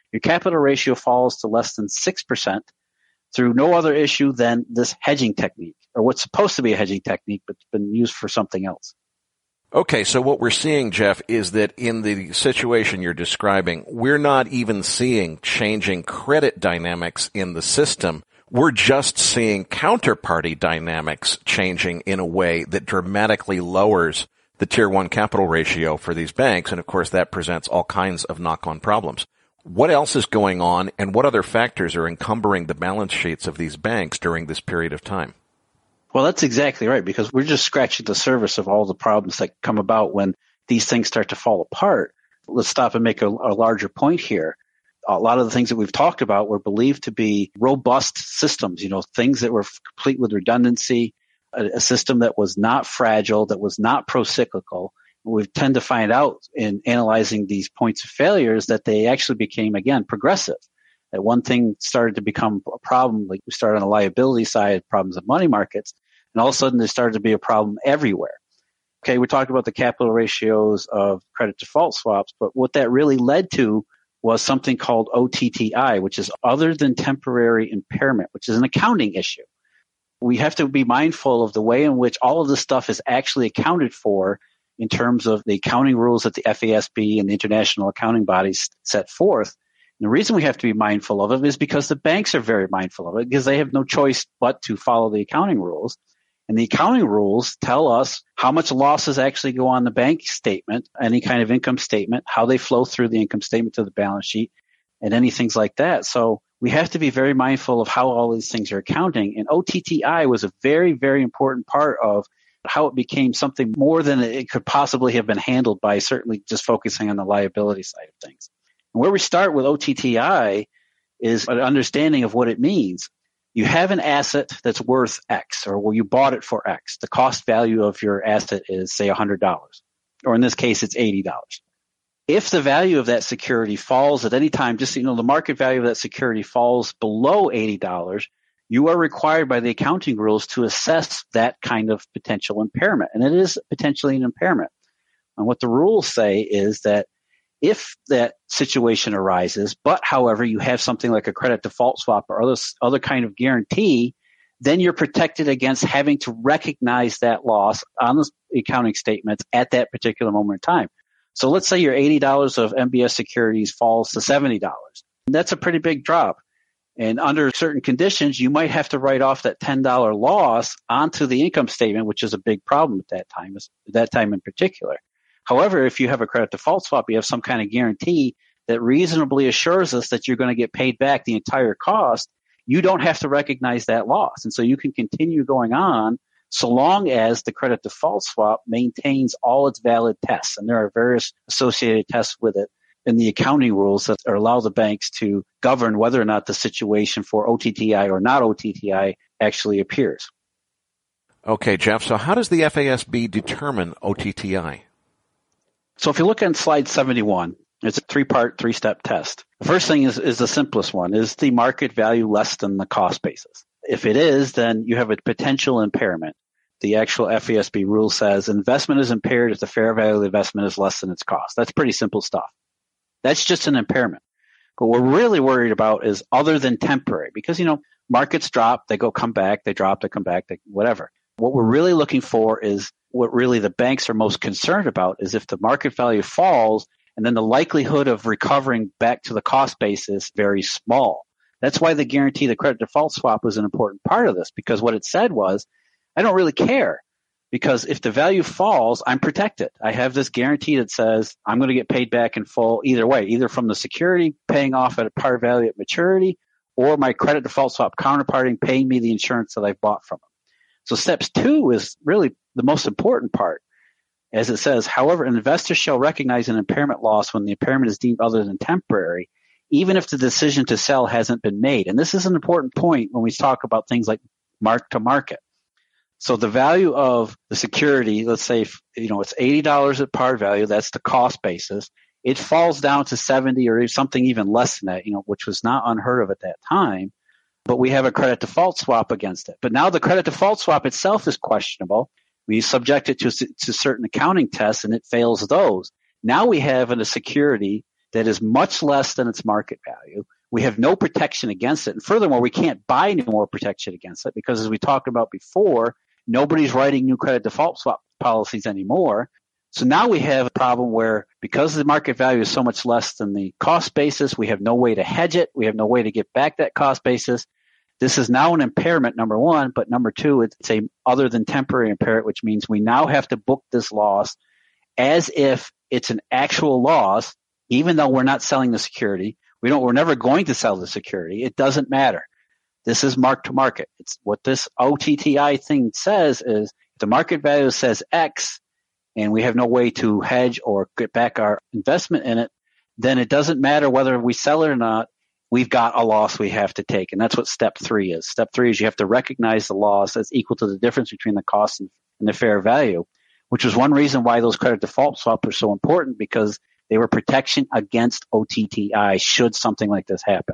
your capital ratio falls to less than six percent through no other issue than this hedging technique, or what's supposed to be a hedging technique, but it's been used for something else. Okay, so what we're seeing, Jeff, is that in the situation you're describing, we're not even seeing changing credit dynamics in the system. We're just seeing counterparty dynamics changing in a way that dramatically lowers the Tier one capital ratio for these banks, and of course that presents all kinds of knock-on problems. What else is going on, and what other factors are encumbering the balance sheets of these banks during this period of time? Well, that's exactly right, because we're just scratching the surface of all the problems that come about when these things start to fall apart. Let's stop and make a, a larger point here. A lot of the things that we've talked about were believed to be robust systems, you know, things that were complete with redundancy, a, a system that was not fragile, that was not pro-cyclical. We tend to find out in analyzing these points of failures that they actually became, again, progressive. That one thing started to become a problem, like we started on the liability side, problems of money markets, and all of a sudden there started to be a problem everywhere. Okay, we talked about the capital ratios of credit default swaps, but what that really led to was something called O T T I, which is other than temporary impairment, which is an accounting issue. We have to be mindful of the way in which all of this stuff is actually accounted for in terms of the accounting rules that the F A S B and the international accounting bodies set forth. And the reason we have to be mindful of it is because the banks are very mindful of it, because they have no choice but to follow the accounting rules. And the accounting rules tell us how much losses actually go on the bank statement, any kind of income statement, how they flow through the income statement to the balance sheet, and any things like that. So we have to be very mindful of how all these things are accounting. And O T T I was a very, very important part of how it became something more than it could possibly have been handled by certainly just focusing on the liability side of things. And where we start with O T T I is an understanding of what it means. You have an asset that's worth X, or well, you bought it for X. The cost value of your asset is, say, one hundred dollars, or in this case, it's eighty dollars. If the value of that security falls at any time, just, you know, the market value of that security falls below eighty dollars, you are required by the accounting rules to assess that kind of potential impairment. And it is potentially an impairment. And what the rules say is that if that situation arises, but however, you have something like a credit default swap or other, other kind of guarantee, then you're protected against having to recognize that loss on the accounting statements at that particular moment in time. So let's say your eighty dollars of M B S securities falls to seventy dollars. That's a pretty big drop. And under certain conditions, you might have to write off that ten dollars loss onto the income statement, which is a big problem at that time, at that time in particular. However, if you have a credit default swap, you have some kind of guarantee that reasonably assures us that you're going to get paid back the entire cost. You don't have to recognize that loss. And so you can continue going on so long as the credit default swap maintains all its valid tests. And there are various associated tests with it in the accounting rules that allow the banks to govern whether or not the situation for O T T I or not O T T I actually appears. Okay, Jeff, so how does the F A S B determine O T T I? So if you look on slide seventy-one, it's a three-part, three-step test. The first thing is, is the simplest one. Is the market value less than the cost basis? If it is, then you have a potential impairment. The actual F A S B rule says investment is impaired if the fair value of the investment is less than its cost. That's pretty simple stuff. That's just an impairment. But what we're really worried about is other than temporary, because, you know, markets drop, they go come back, they drop, they come back, they, whatever. What we're really looking for is what really the banks are most concerned about is if the market value falls and then the likelihood of recovering back to the cost base is very small. That's why the guarantee, the credit default swap was an important part of this, because what it said was, I don't really care, because if the value falls, I'm protected. I have this guarantee that says I'm going to get paid back in full either way, either from the security paying off at a par value at maturity or my credit default swap counterparty paying me the insurance that I've bought from them. So steps two is really the most important part. As it says, however, an investor shall recognize an impairment loss when the impairment is deemed other than temporary, even if the decision to sell hasn't been made. And this is an important point when we talk about things like mark to market. So the value of the security, let's say, you know, it's eighty dollars at par value. That's the cost basis. It falls down to seventy or something even less than that, you know, which was not unheard of at that time. But we have a credit default swap against it. But now the credit default swap itself is questionable. We subject it to, to certain accounting tests and it fails those. Now we have in a security that is much less than its market value. We have no protection against it. And furthermore, we can't buy any more protection against it because, as we talked about before, nobody's writing new credit default swap policies anymore. So now we have a problem where, because the market value is so much less than the cost basis, we have no way to hedge it. We have no way to get back that cost basis. This is now an impairment, number one. But number two, it's a other than temporary impairment, which means we now have to book this loss as if it's an actual loss, even though we're not selling the security. We don't, we're never going to sell the security. It doesn't matter. This is mark to market. It's what this O T T I thing says is the market value says X and we have no way to hedge or get back our investment in it, then it doesn't matter whether we sell it or not. We've got a loss we have to take. And that's what step three is. Step three is you have to recognize the loss as equal to the difference between the cost and, and the fair value, which is one reason why those credit default swaps are so important, because they were protection against O T T I should something like this happen.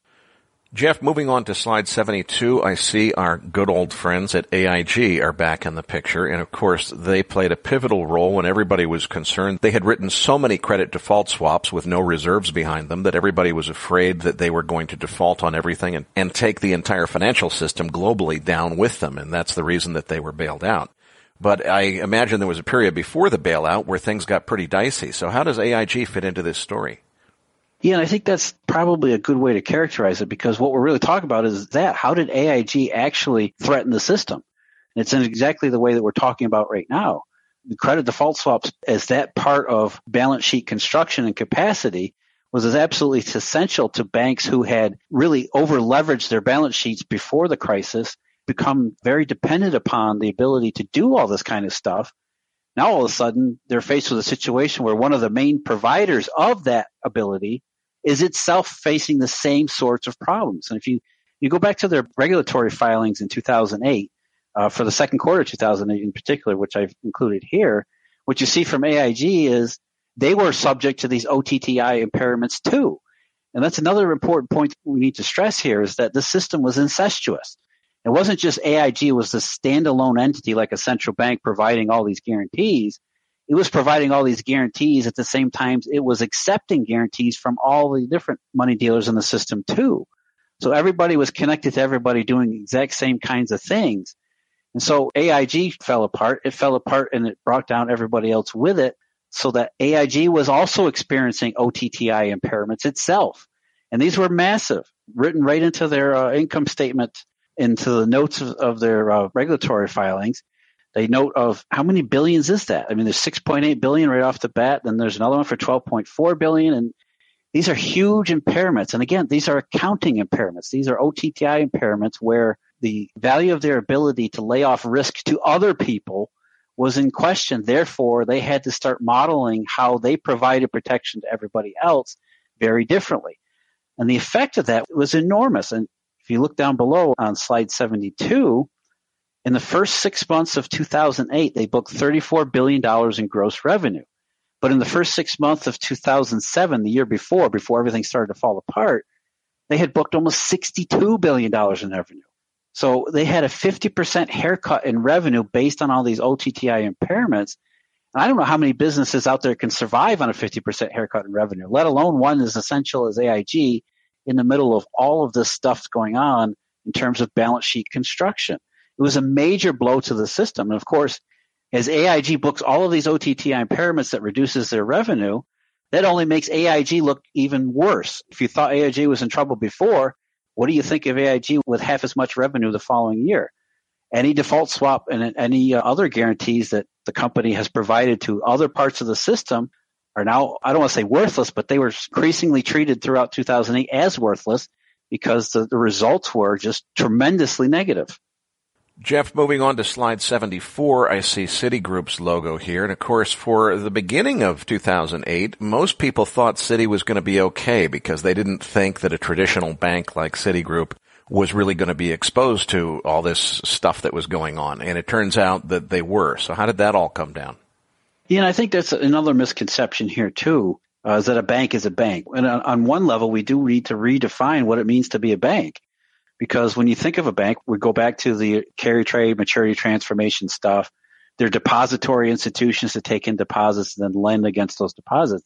Jeff, moving on to slide seventy-two, I see our good old friends at A I G are back in the picture. And of course, they played a pivotal role when everybody was concerned. They had written so many credit default swaps with no reserves behind them that everybody was afraid that they were going to default on everything and, and take the entire financial system globally down with them. And that's the reason that they were bailed out. But I imagine there was a period before the bailout where things got pretty dicey. So how does A I G fit into this story? Yeah, and I think that's probably a good way to characterize it, because what we're really talking about is that how did A I G actually threaten the system? And it's in exactly the way that we're talking about right now. The credit default swaps, as that part of balance sheet construction and capacity, was as absolutely essential to banks who had really over-leveraged their balance sheets before the crisis, become very dependent upon the ability to do all this kind of stuff. Now, all of a sudden, they're faced with a situation where one of the main providers of that ability is itself facing the same sorts of problems. And if you, you go back to their regulatory filings in two thousand eight, uh, for the second quarter of two thousand eight in particular, which I've included here, what you see from A I G is they were subject to these O T T I impairments too. And that's another important point we need to stress here, is that the system was incestuous. It wasn't just A I G was this standalone entity like a central bank providing all these guarantees. It was providing all these guarantees at the same time it was accepting guarantees from all the different money dealers in the system too. So everybody was connected to everybody doing the exact same kinds of things. And so A I G fell apart. It fell apart and it brought down everybody else with it, so that A I G was also experiencing O T T I impairments itself. And these were massive, written right into their uh, income statement, into the notes of, of their uh, regulatory filings. They note of how many billions is that? I mean, there's six point eight billion right off the bat. Then there's another one for twelve point four billion. And these are huge impairments. And again, these are accounting impairments. These are O T T I impairments where the value of their ability to lay off risk to other people was in question. Therefore, they had to start modeling how they provided protection to everybody else very differently. And the effect of that was enormous. And if you look down below on slide seventy-two, in the first six months of two thousand eight, they booked thirty-four billion dollars in gross revenue. But in the first six months of two thousand seven, the year before, before everything started to fall apart, they had booked almost sixty-two billion dollars in revenue. So they had a fifty percent haircut in revenue based on all these O T T I impairments. And I don't know how many businesses out there can survive on a fifty percent haircut in revenue, let alone one as essential as A I G in the middle of all of this stuff going on in terms of balance sheet construction. It was a major blow to the system. And of course, as A I G books all of these O T T I impairments that reduces their revenue, that only makes A I G look even worse. If you thought A I G was in trouble before, what do you think of A I G with half as much revenue the following year? Any default swap and any other guarantees that the company has provided to other parts of the system are now, I don't want to say worthless, but they were increasingly treated throughout two thousand eight as worthless because the, the results were just tremendously negative. Jeff, moving on to slide seventy-four, I see Citigroup's logo here. And of course, for the beginning of two thousand eight, most people thought Citi was going to be okay because they didn't think that a traditional bank like Citigroup was really going to be exposed to all this stuff that was going on. And it turns out that they were. So how did that all come down? Yeah, and I think that's another misconception here too, uh, is that a bank is a bank. And on, on one level, we do need to redefine what it means to be a bank. Because when you think of a bank, we go back to the carry trade, maturity transformation stuff. They're depository institutions that take in deposits and then lend against those deposits.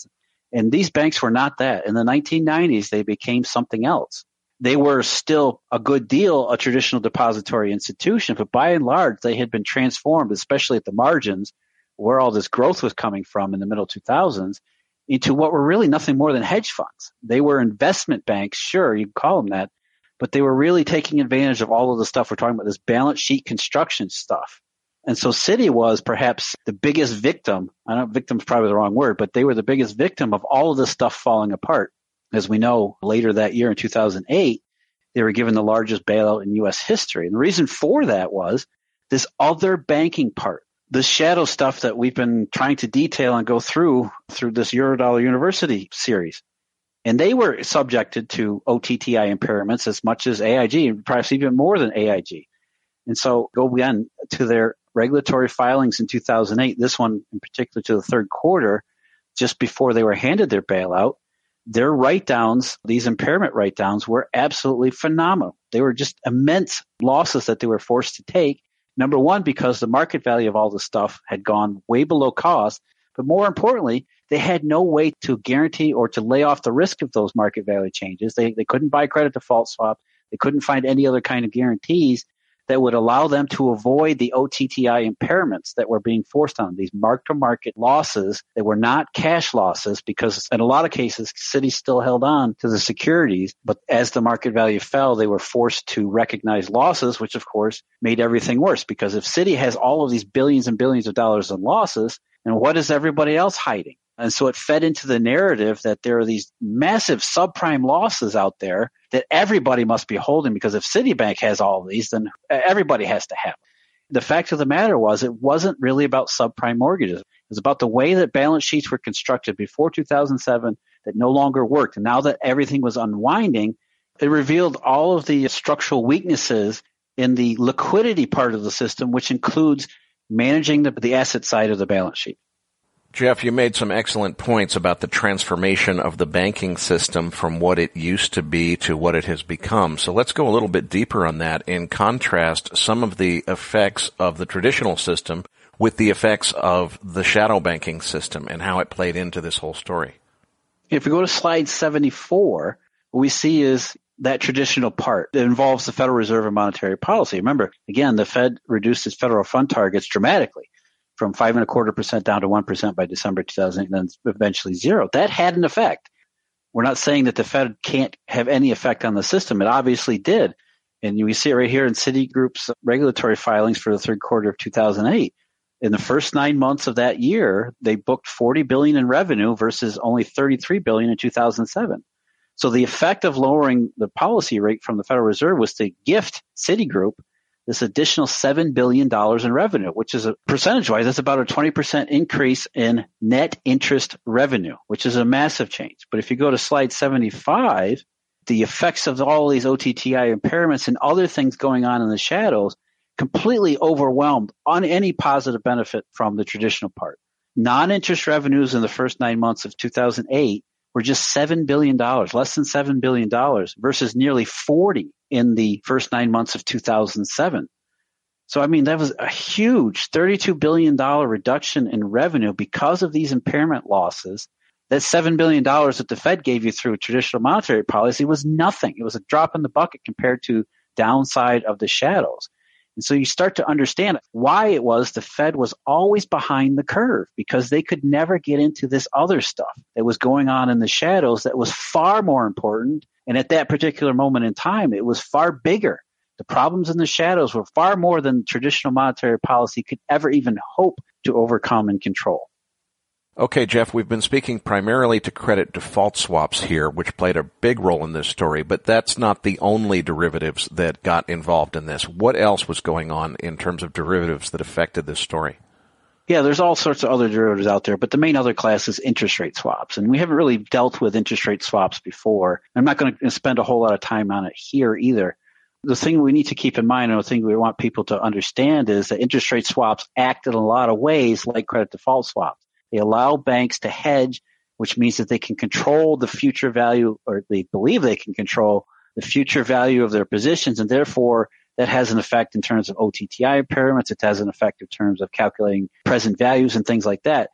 And these banks were not that. In the nineteen nineties, they became something else. They were still a good deal a traditional depository institution, but by and large, they had been transformed, especially at the margins, where all this growth was coming from in the middle two thousands, into what were really nothing more than hedge funds. They were investment banks, sure, you can call them that, but they were really taking advantage of all of the stuff we're talking about, this balance sheet construction stuff. And so Citi was perhaps the biggest victim. I know victim's probably the wrong word, but they were the biggest victim of all of this stuff falling apart. As we know, later that year in two thousand eight, they were given the largest bailout in U S history. And the reason for that was this other banking part, the shadow stuff that we've been trying to detail and go through through this Eurodollar University series. And they were subjected to O T T I impairments as much as A I G, and perhaps even more than A I G. And so go again to their regulatory filings in two thousand eight, this one in particular to the third quarter, just before they were handed their bailout, their write-downs, these impairment write-downs, were absolutely phenomenal. They were just immense losses that they were forced to take. Number one, because the market value of all the stuff had gone way below cost. But more importantly, they had no way to guarantee or to lay off the risk of those market value changes. They, they couldn't buy credit default swaps. They couldn't find any other kind of guarantees that would allow them to avoid the O T T I impairments that were being forced on them, these mark-to-market losses that were not cash losses, because in a lot of cases, Citi still held on to the securities, but as the market value fell, they were forced to recognize losses, which of course made everything worse, because if Citi has all of these billions and billions of dollars in losses, then what is everybody else hiding? And so it fed into the narrative that there are these massive subprime losses out there that everybody must be holding, because if Citibank has all of these, then everybody has to have them. The fact of the matter was it wasn't really about subprime mortgages. It was about the way that balance sheets were constructed before two thousand seven that no longer worked. And now that everything was unwinding, it revealed all of the structural weaknesses in the liquidity part of the system, which includes managing the, the asset side of the balance sheet. Jeff, you made some excellent points about the transformation of the banking system from what it used to be to what it has become. So let's go a little bit deeper on that and contrast some of the effects of the traditional system with the effects of the shadow banking system and how it played into this whole story. If we go to slide seventy-four, what we see is that traditional part that involves the Federal Reserve and monetary policy. Remember, again, the Fed reduced its federal fund targets dramatically, from five and a quarter percent down to one percent by December two thousand eight, and then eventually zero. That had an effect. We're not saying that the Fed can't have any effect on the system. It obviously did. And we see it right here in Citigroup's regulatory filings for the third quarter of two thousand eight. In the first nine months of that year, they booked forty billion dollars in revenue versus only thirty-three billion dollars in two thousand seven. So the effect of lowering the policy rate from the Federal Reserve was to gift Citigroup this additional seven billion dollars in revenue, which is a percentage-wise, that's about a twenty percent increase in net interest revenue, which is a massive change. But if you go to slide seventy-five, the effects of all of these O T T I impairments and other things going on in the shadows completely overwhelmed on any positive benefit from the traditional part. Non-interest revenues in the first nine months of two thousand eight were just seven billion dollars, less than seven billion dollars versus nearly forty in the first nine months of two thousand seven. So, I mean, that was a huge thirty-two billion dollars reduction in revenue because of these impairment losses. That seven billion dollars that the Fed gave you through traditional monetary policy was nothing. It was a drop in the bucket compared to downside of the shadows. And so you start to understand why it was the Fed was always behind the curve, because they could never get into this other stuff that was going on in the shadows that was far more important. And at that particular moment in time, it was far bigger. The problems in the shadows were far more than traditional monetary policy could ever even hope to overcome and control. Okay, Jeff, we've been speaking primarily to credit default swaps here, which played a big role in this story, but that's not the only derivatives that got involved in this. What else was going on in terms of derivatives that affected this story? Yeah, there's all sorts of other derivatives out there, but the main other class is interest rate swaps. And we haven't really dealt with interest rate swaps before. I'm not going to spend a whole lot of time on it here either. The thing we need to keep in mind, and the thing we want people to understand, is that interest rate swaps act in a lot of ways like credit default swaps. They allow banks to hedge, which means that they can control the future value, or they believe they can control the future value of their positions, and therefore that has an effect in terms of O T T I impairments. It has an effect in terms of calculating present values and things like that.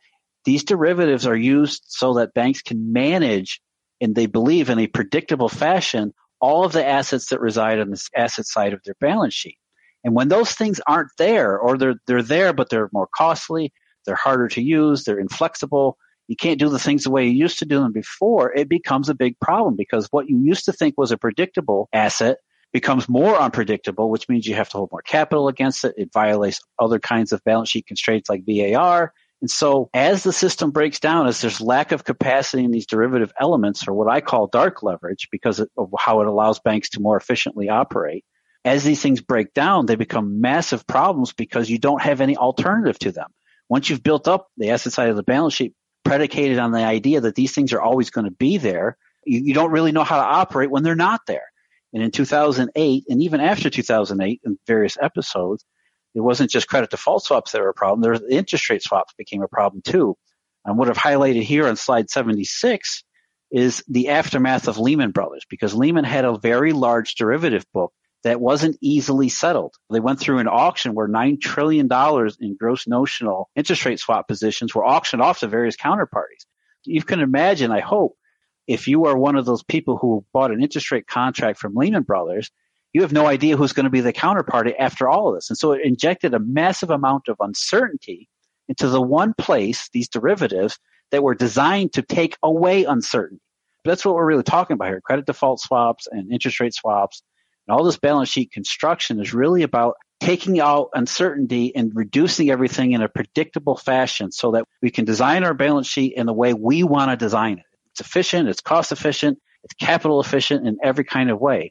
these derivatives are used so that banks can manage, and they believe in a predictable fashion, all of the assets that reside on the asset side of their balance sheet. And when those things aren't there, or they're they're there but they're more costly, they're harder to use, they're inflexible, you can't do the things the way you used to do them before, it becomes a big problem, because what you used to think was a predictable asset becomes more unpredictable, which means you have to hold more capital against it. It violates other kinds of balance sheet constraints like V A R. And so as the system breaks down, as there's lack of capacity in these derivative elements, or what I call dark leverage, because of how it allows banks to more efficiently operate, as these things break down, they become massive problems because you don't have any alternative to them. Once you've built up the asset side of the balance sheet predicated on the idea that these things are always going to be there, you, you don't really know how to operate when they're not there. And in two thousand eight, and even after two thousand eight, in various episodes, it wasn't just credit default swaps that were a problem. There was, interest rate swaps became a problem too. And what I've highlighted here on slide seventy-six is the aftermath of Lehman Brothers, because Lehman had a very large derivative book that wasn't easily settled. They went through an auction where nine trillion dollars in gross notional interest rate swap positions were auctioned off to various counterparties. You can imagine, I hope, if you are one of those people who bought an interest rate contract from Lehman Brothers, you have no idea who's going to be the counterparty after all of this. And so it injected a massive amount of uncertainty into the one place, these derivatives, that were designed to take away uncertainty. That's what we're really talking about here. Credit default swaps and interest rate swaps and all this balance sheet construction is really about taking out uncertainty and reducing everything in a predictable fashion so that we can design our balance sheet in the way we want to design it. It's efficient, it's cost efficient, it's capital efficient in every kind of way.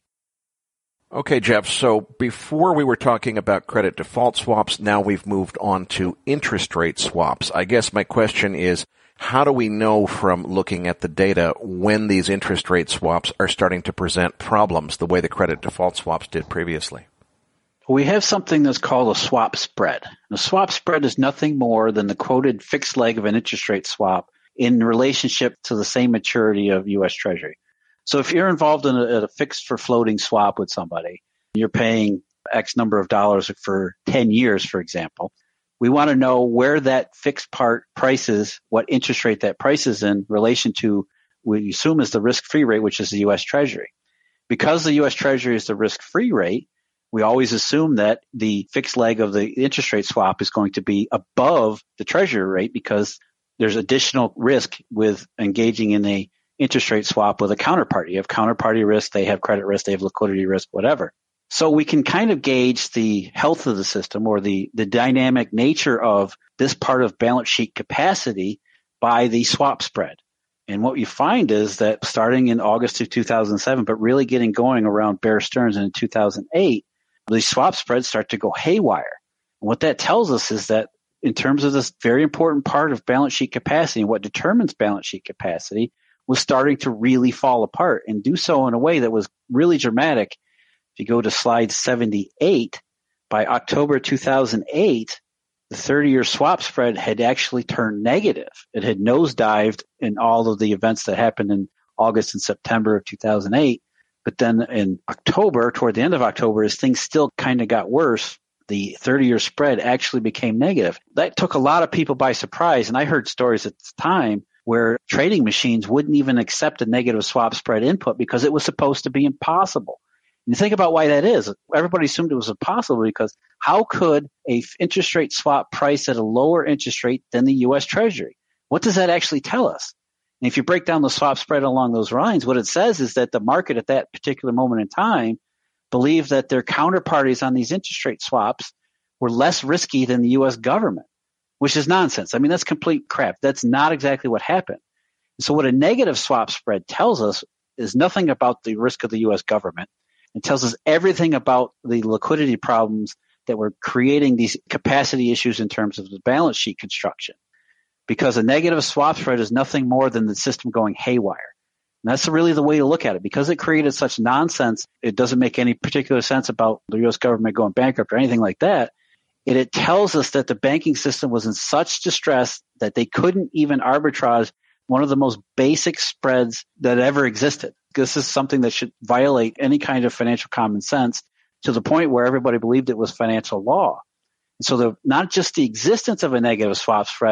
Okay, Jeff, so before we were talking about credit default swaps, now we've moved on to interest rate swaps. I guess my question is, how do we know from looking at the data when these interest rate swaps are starting to present problems the way the credit default swaps did previously? We have something that's called a swap spread. A swap spread is nothing more than the quoted fixed leg of an interest rate swap in relationship to the same maturity of U S Treasury. So if you're involved in a, a fixed for floating swap with somebody, you're paying X number of dollars for ten years, for example, we want to know where that fixed part prices, what interest rate that prices in relation to what we assume is the risk-free rate, which is the U S Treasury. Because the U S Treasury is the risk-free rate, we always assume that the fixed leg of the interest rate swap is going to be above the Treasury rate because there's additional risk with engaging in a interest rate swap with a counterparty. You have counterparty risk, they have credit risk, they have liquidity risk, whatever. So we can kind of gauge the health of the system or the, the dynamic nature of this part of balance sheet capacity by the swap spread. And what you find is that starting in August of two thousand seven, but really getting going around Bear Stearns in two thousand eight, the swap spreads start to go haywire. And what that tells us is that in terms of this very important part of balance sheet capacity, what determines balance sheet capacity was starting to really fall apart and do so in a way that was really dramatic. If you go to slide seventy-eight, by October two thousand eight, the thirty-year swap spread had actually turned negative. It had nosedived in all of the events that happened in August and September of two thousand eight. But then in October, toward the end of October, as things still kind of got worse, the thirty-year spread actually became negative. That took a lot of people by surprise, and I heard stories at the time where trading machines wouldn't even accept a negative swap spread input because it was supposed to be impossible. And you think about why that is. Everybody assumed it was impossible because how could a interest rate swap price at a lower interest rate than the U S Treasury? What does that actually tell us? And if you break down the swap spread along those lines, what it says is that the market at that particular moment in time believed that their counterparties on these interest rate swaps were less risky than the U S government, which is nonsense. I mean, that's complete crap. That's not exactly what happened. So what a negative swap spread tells us is nothing about the risk of the U S government. It tells us everything about the liquidity problems that were creating these capacity issues in terms of the balance sheet construction. Because a negative swap spread is nothing more than the system going haywire. And that's really the way to look at it. Because it created such nonsense, it doesn't make any particular sense about the U S government going bankrupt or anything like that. It, it tells us that the banking system was in such distress that they couldn't even arbitrage one of the most basic spreads that ever existed. This is something that should violate any kind of financial common sense to the point where everybody believed it was financial law. And so the, not just the existence of a negative swap spread,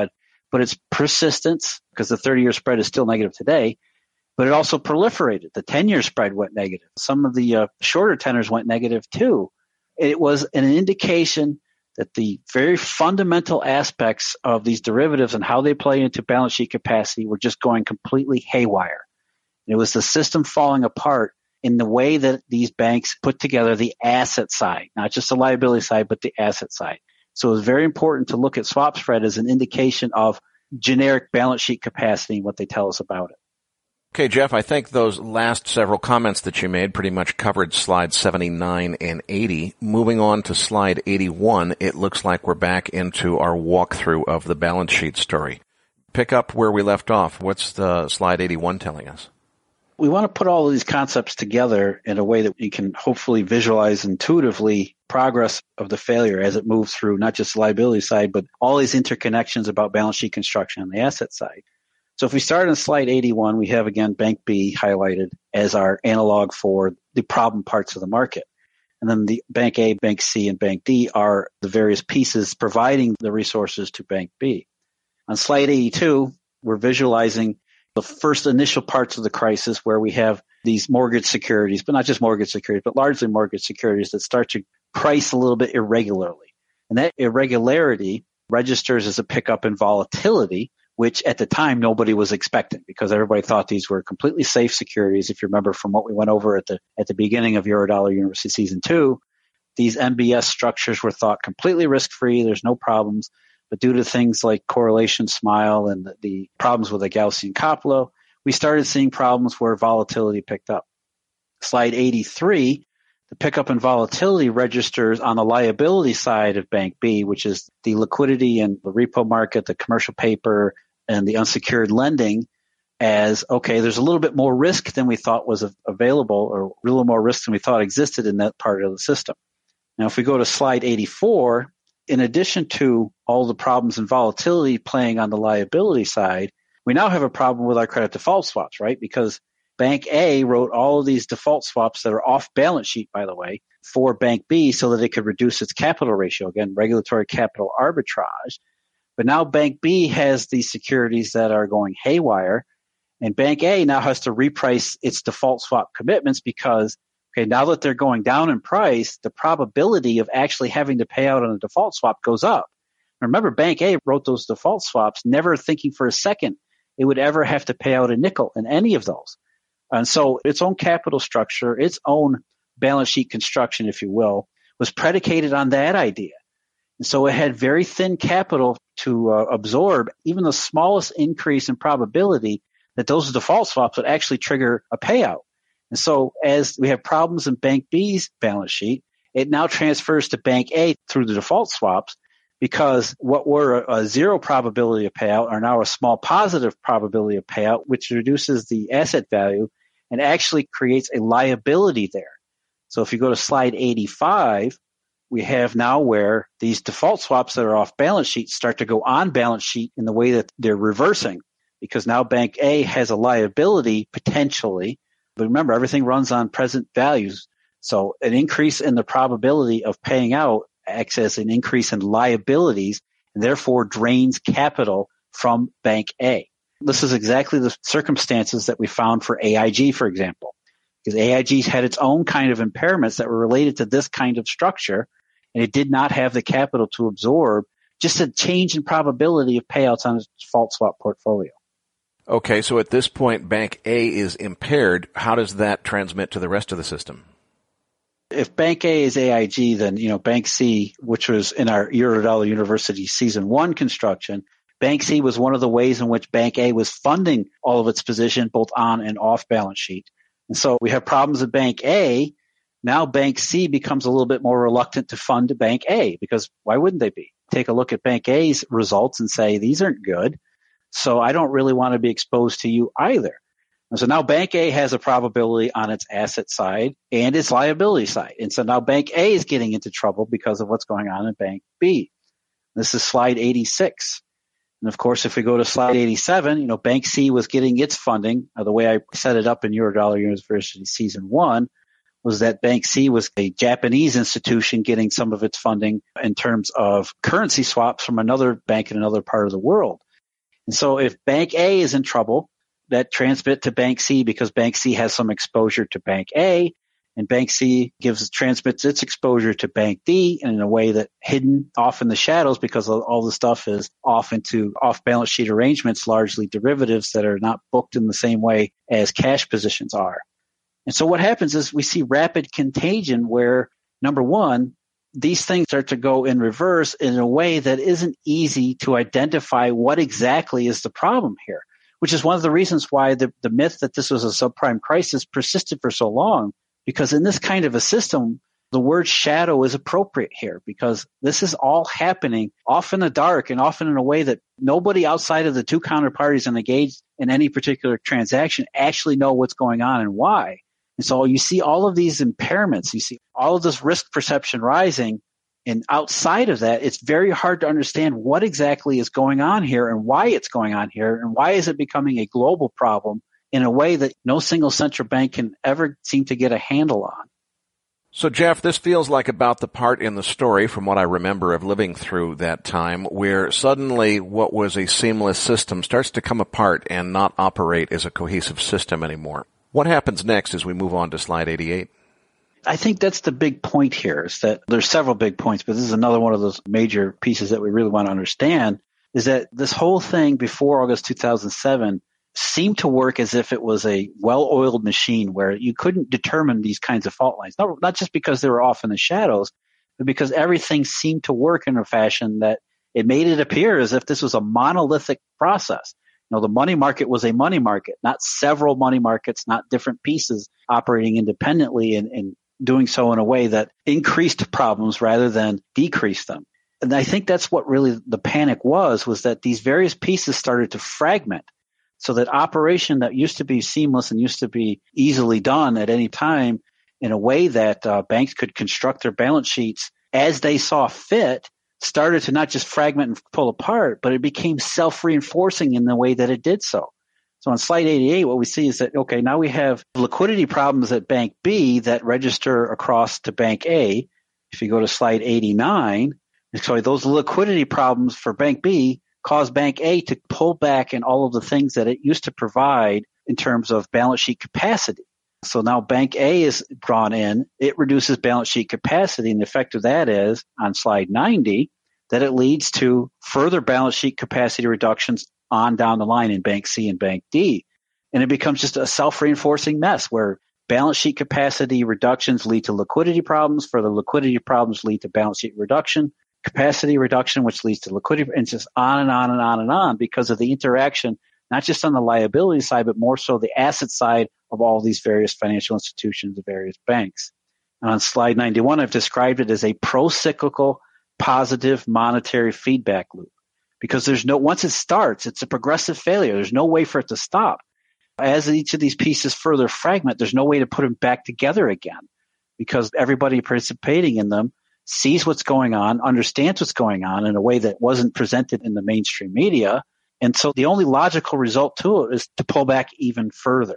but its persistence, because the thirty-year spread is still negative today, but it also proliferated. The ten-year spread went negative. Some of the uh, shorter tenors went negative too. It was an indication that the very fundamental aspects of these derivatives and how they play into balance sheet capacity were just going completely haywire. It was the system falling apart in the way that these banks put together the asset side, not just the liability side, but the asset side. So it was very important to look at swap spread as an indication of generic balance sheet capacity and what they tell us about it. Okay, Jeff, I think those last several comments that you made pretty much covered slides seventy-nine and eighty. Moving on to slide eighty-one, it looks like we're back into our walkthrough of the balance sheet story. Pick up where we left off. What's the slide eighty-one telling us? We want to put all of these concepts together in a way that you can hopefully visualize intuitively progress of the failure as it moves through not just the liability side, but all these interconnections about balance sheet construction on the asset side. So if we start on slide eighty-one, we have again Bank B highlighted as our analog for the problem parts of the market. And then the Bank A, Bank C, and Bank D are the various pieces providing the resources to Bank B. On slide eighty-two, we're visualizing the first initial parts of the crisis where we have these mortgage securities, but not just mortgage securities, but largely mortgage securities that start to price a little bit irregularly. And that irregularity registers as a pickup in volatility, which at the time nobody was expecting because everybody thought these were completely safe securities. If you remember from what we went over at the at the beginning of Eurodollar University Season two, these M B S structures were thought completely risk-free. There's no problems. But due to things like correlation smile and the, the problems with the Gaussian-Koplow, we started seeing problems where volatility picked up. Slide eighty-three, the pickup in volatility registers on the liability side of Bank B, which is the liquidity and the repo market, the commercial paper, and the unsecured lending as, okay, there's a little bit more risk than we thought was available or a little more risk than we thought existed in that part of the system. Now, if we go to slide eighty-four, in addition to all the problems and volatility playing on the liability side, we now have a problem with our credit default swaps, right? Because Bank A wrote all of these default swaps that are off balance sheet, by the way, for Bank B so that it could reduce its capital ratio. Again, regulatory capital arbitrage. But now Bank B has these securities that are going haywire, and Bank A now has to reprice its default swap commitments because, okay, now that they're going down in price, the probability of actually having to pay out on a default swap goes up. Remember, Bank A wrote those default swaps never thinking for a second it would ever have to pay out a nickel in any of those. And so its own capital structure, its own balance sheet construction, if you will, was predicated on that idea. And so it had very thin capital to uh, absorb even the smallest increase in probability that those default swaps would actually trigger a payout. And so as we have problems in Bank B's balance sheet, it now transfers to Bank A through the default swaps because what were a, a zero probability of payout are now a small positive probability of payout, which reduces the asset value and actually creates a liability there. So if you go to slide eighty-five, we have now where these default swaps that are off balance sheet start to go on balance sheet in the way that they're reversing because now Bank A has a liability potentially. But remember, everything runs on present values. So an increase in the probability of paying out acts as an increase in liabilities and therefore drains capital from Bank A. This is exactly the circumstances that we found for A I G, for example, because A I G had its own kind of impairments that were related to this kind of structure, and it did not have the capital to absorb just a change in probability of payouts on its default swap portfolio. Okay, so at this point, Bank A is impaired. How does that transmit to the rest of the system? If Bank A is A I G, then, you know, Bank C, which was in our Eurodollar University Season one construction, Bank C was one of the ways in which Bank A was funding all of its position, both on and off balance sheet. And so we have problems at Bank A. Now Bank C becomes a little bit more reluctant to fund Bank A because why wouldn't they be? Take a look at Bank A's results and say, these aren't good. So I don't really want to be exposed to you either. And so now Bank A has a probability on its asset side and its liability side. And so now Bank A is getting into trouble because of what's going on in Bank B. This is slide eighty-six. And of course, if we go to slide eighty-seven, you know, Bank C was getting its funding. Uh, the way I set it up in Eurodollar University Season one was that Bank C was a Japanese institution getting some of its funding in terms of currency swaps from another bank in another part of the world. And so if Bank A is in trouble, that transmit to Bank C because Bank C has some exposure to Bank A, and Bank C gives transmits its exposure to Bank D in a way that hidden off in the shadows because all the stuff is off into off-balance sheet arrangements, largely derivatives that are not booked in the same way as cash positions are. And so what happens is we see rapid contagion where, number one, these things start to go in reverse in a way that isn't easy to identify what exactly is the problem here, which is one of the reasons why the, the myth that this was a subprime crisis persisted for so long. Because in this kind of a system, the word shadow is appropriate here because this is all happening off in the dark and often in a way that nobody outside of the two counterparties engaged in any particular transaction actually know what's going on and why. And so you see all of these impairments, you see all of this risk perception rising, and outside of that, it's very hard to understand what exactly is going on here and why it's going on here and why is it becoming a global problem in a way that no single central bank can ever seem to get a handle on. So, Jeff, this feels like about the part in the story, from what I remember of living through that time, where suddenly what was a seamless system starts to come apart and not operate as a cohesive system anymore. What happens next as we move on to slide eighty-eight? I think that's the big point here, is that there's several big points, but this is another one of those major pieces that we really want to understand, is that this whole thing before August two thousand seven seemed to work as if it was a well-oiled machine where you couldn't determine these kinds of fault lines, not, not just because they were off in the shadows, but because everything seemed to work in a fashion that it made it appear as if this was a monolithic process. You know, the money market was a money market, not several money markets, not different pieces operating independently and, and doing so in a way that increased problems rather than decreased them. And I think that's what really the panic was, was that these various pieces started to fragment. So that operation that used to be seamless and used to be easily done at any time in a way that uh, banks could construct their balance sheets as they saw fit started to not just fragment and pull apart, but it became self-reinforcing in the way that it did so. So on slide eighty-eight, what we see is that, okay, now we have liquidity problems at Bank B that register across to Bank A. If you go to slide eighty-nine, sorry, those liquidity problems for Bank B cause Bank A to pull back in all of the things that it used to provide in terms of balance sheet capacity. So now Bank A is drawn in, it reduces balance sheet capacity, and the effect of that is, on slide ninety, that it leads to further balance sheet capacity reductions on down the line in Bank C and Bank D. And it becomes just a self-reinforcing mess where balance sheet capacity reductions lead to liquidity problems, further liquidity problems lead to balance sheet reduction, capacity reduction, which leads to liquidity, and just on and on and on and on because of the interaction, not just on the liability side, but more so the asset side of all these various financial institutions, the various banks. And on slide ninety-one, I've described it as a pro-cyclical positive monetary feedback loop because there's no, once it starts, it's a progressive failure. There's no way for it to stop. As each of these pieces further fragment, there's no way to put them back together again because everybody participating in them sees what's going on, understands what's going on in a way that wasn't presented in the mainstream media. And so the only logical result to it is to pull back even further.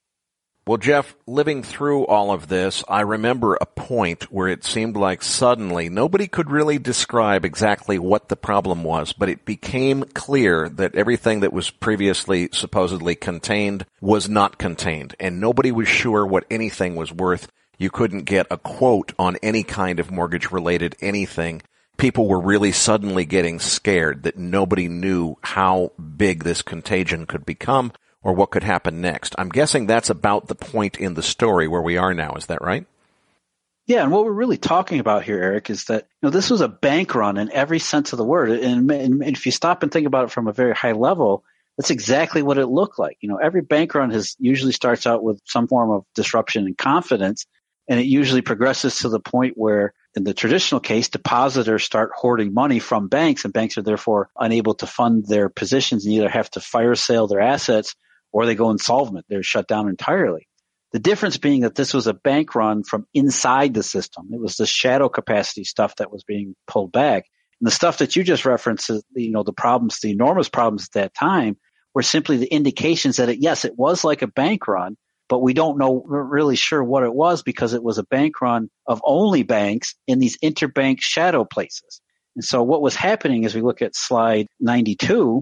Well, Jeff, living through all of this, I remember a point where it seemed like suddenly nobody could really describe exactly what the problem was, but it became clear that everything that was previously supposedly contained was not contained, and nobody was sure what anything was worth. You couldn't get a quote on any kind of mortgage-related anything. People were really suddenly getting scared that nobody knew how big this contagion could become or what could happen next. I'm guessing that's about the point in the story where we are now. Is that right? Yeah, and what we're really talking about here, Eric, is that you know this was a bank run in every sense of the word. And, and if you stop and think about it from a very high level, that's exactly what it looked like. You know, every bank run has usually starts out with some form of disruption and confidence. And it usually progresses to the point where, in the traditional case, depositors start hoarding money from banks, and banks are therefore unable to fund their positions and either have to fire sale their assets or they go insolvent. They're shut down entirely. The difference being that this was a bank run from inside the system. It was the shadow capacity stuff that was being pulled back. And the stuff that you just referenced, you know, the problems, the enormous problems at that time, were simply the indications that, it, yes, it was like a bank run, but we don't know really sure what it was because it was a bank run of only banks in these interbank shadow places. And so what was happening as we look at slide ninety-two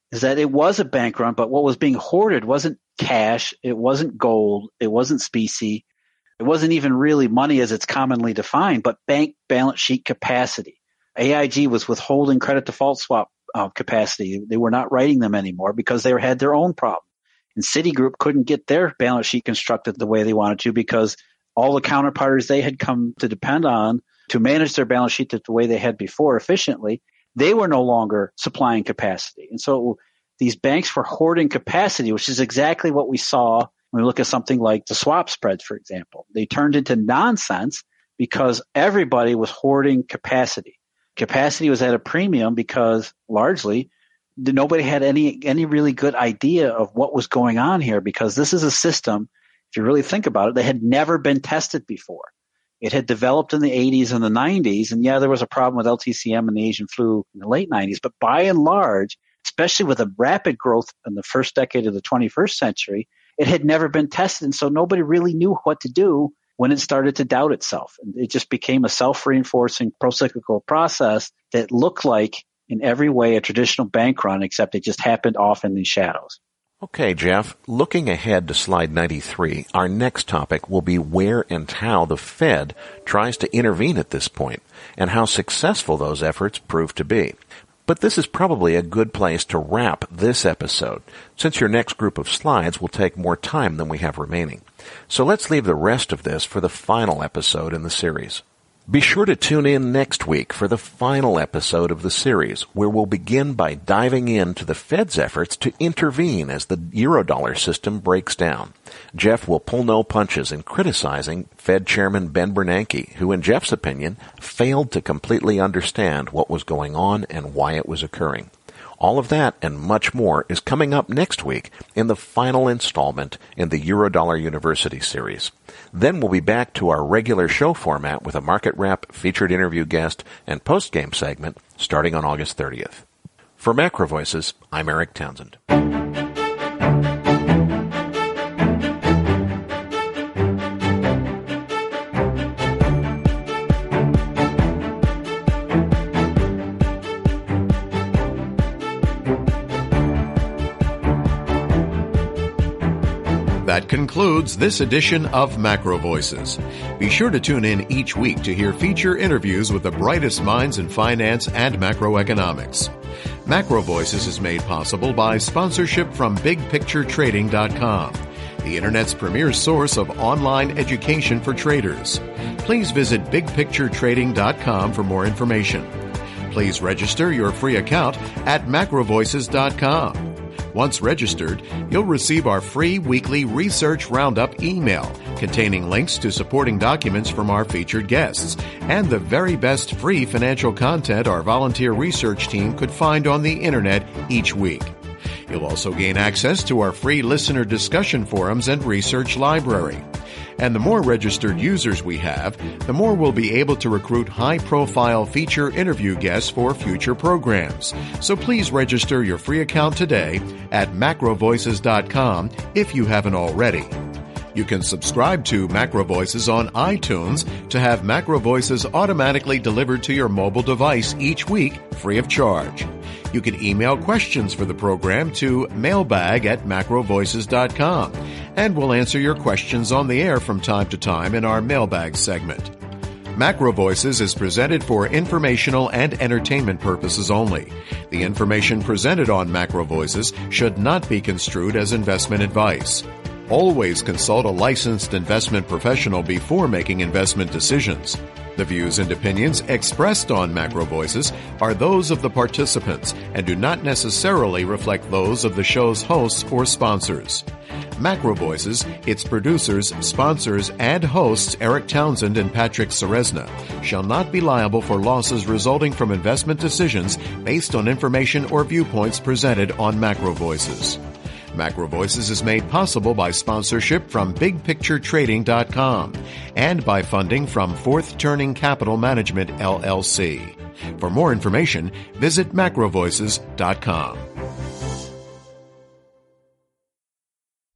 is that it was a bank run, but what was being hoarded wasn't cash, it wasn't gold, it wasn't specie, it wasn't even really money as it's commonly defined, but bank balance sheet capacity. A I G was withholding credit default swap uh, capacity. They were not writing them anymore because they had their own problem. And Citigroup couldn't get their balance sheet constructed the way they wanted to because all the counterparties they had come to depend on to manage their balance sheet the way they had before efficiently, they were no longer supplying capacity. And so these banks were hoarding capacity, which is exactly what we saw when we look at something like the swap spreads, for example. They turned into nonsense because everybody was hoarding capacity. Capacity was at a premium because largely nobody had any any really good idea of what was going on here, because this is a system, if you really think about it, that had never been tested before. It had developed in the eighties and the nineties, and yeah, there was a problem with L T C M and the Asian flu in the late nineties, but by and large, especially with a rapid growth in the first decade of the twenty-first century, it had never been tested, and so nobody really knew what to do when it started to doubt itself. It just became a self-reinforcing pro-cyclical process that looked like, in every way, a traditional bank run, except it just happened off in the shadows. Okay, Jeff, looking ahead to slide ninety-three, our next topic will be where and how the Fed tries to intervene at this point, and how successful those efforts prove to be. But this is probably a good place to wrap this episode, since your next group of slides will take more time than we have remaining. So let's leave the rest of this for the final episode in the series. Be sure to tune in next week for the final episode of the series, where we'll begin by diving into the Fed's efforts to intervene as the Eurodollar system breaks down. Jeff will pull no punches in criticizing Fed Chairman Ben Bernanke, who, in Jeff's opinion, failed to completely understand what was going on and why it was occurring. All of that and much more is coming up next week in the final installment in the Eurodollar University series. Then we'll be back to our regular show format with a market wrap, featured interview guest, and post-game segment starting on August thirtieth. For Macro Voices, I'm Eric Townsend. That concludes this edition of Macro Voices. Be sure to tune in each week to hear feature interviews with the brightest minds in finance and macroeconomics. Macro Voices is made possible by sponsorship from big picture trading dot com, the Internet's premier source of online education for traders. Please visit big picture trading dot com for more information. Please register your free account at macro voices dot com. Once registered, you'll receive our free weekly Research Roundup email containing links to supporting documents from our featured guests and the very best free financial content our volunteer research team could find on the Internet each week. You'll also gain access to our free listener discussion forums and research library. And the more registered users we have, the more we'll be able to recruit high-profile feature interview guests for future programs. So please register your free account today at macro voices dot com if you haven't already. You can subscribe to Macro Voices on iTunes to have Macro Voices automatically delivered to your mobile device each week free of charge. You can email questions for the program to mailbag at macro voices dot com, and we'll answer your questions on the air from time to time in our mailbag segment. Macro Voices is presented for informational and entertainment purposes only. The information presented on Macro Voices should not be construed as investment advice. Always consult a licensed investment professional before making investment decisions. The views and opinions expressed on Macro Voices are those of the participants and do not necessarily reflect those of the show's hosts or sponsors. Macro Voices, its producers, sponsors, and hosts Eric Townsend and Patrick Ceresna shall not be liable for losses resulting from investment decisions based on information or viewpoints presented on Macro Voices. Macro Voices is made possible by sponsorship from big picture trading dot com and by funding from Fourth Turning Capital Management, L L C. For more information, visit macro voices dot com.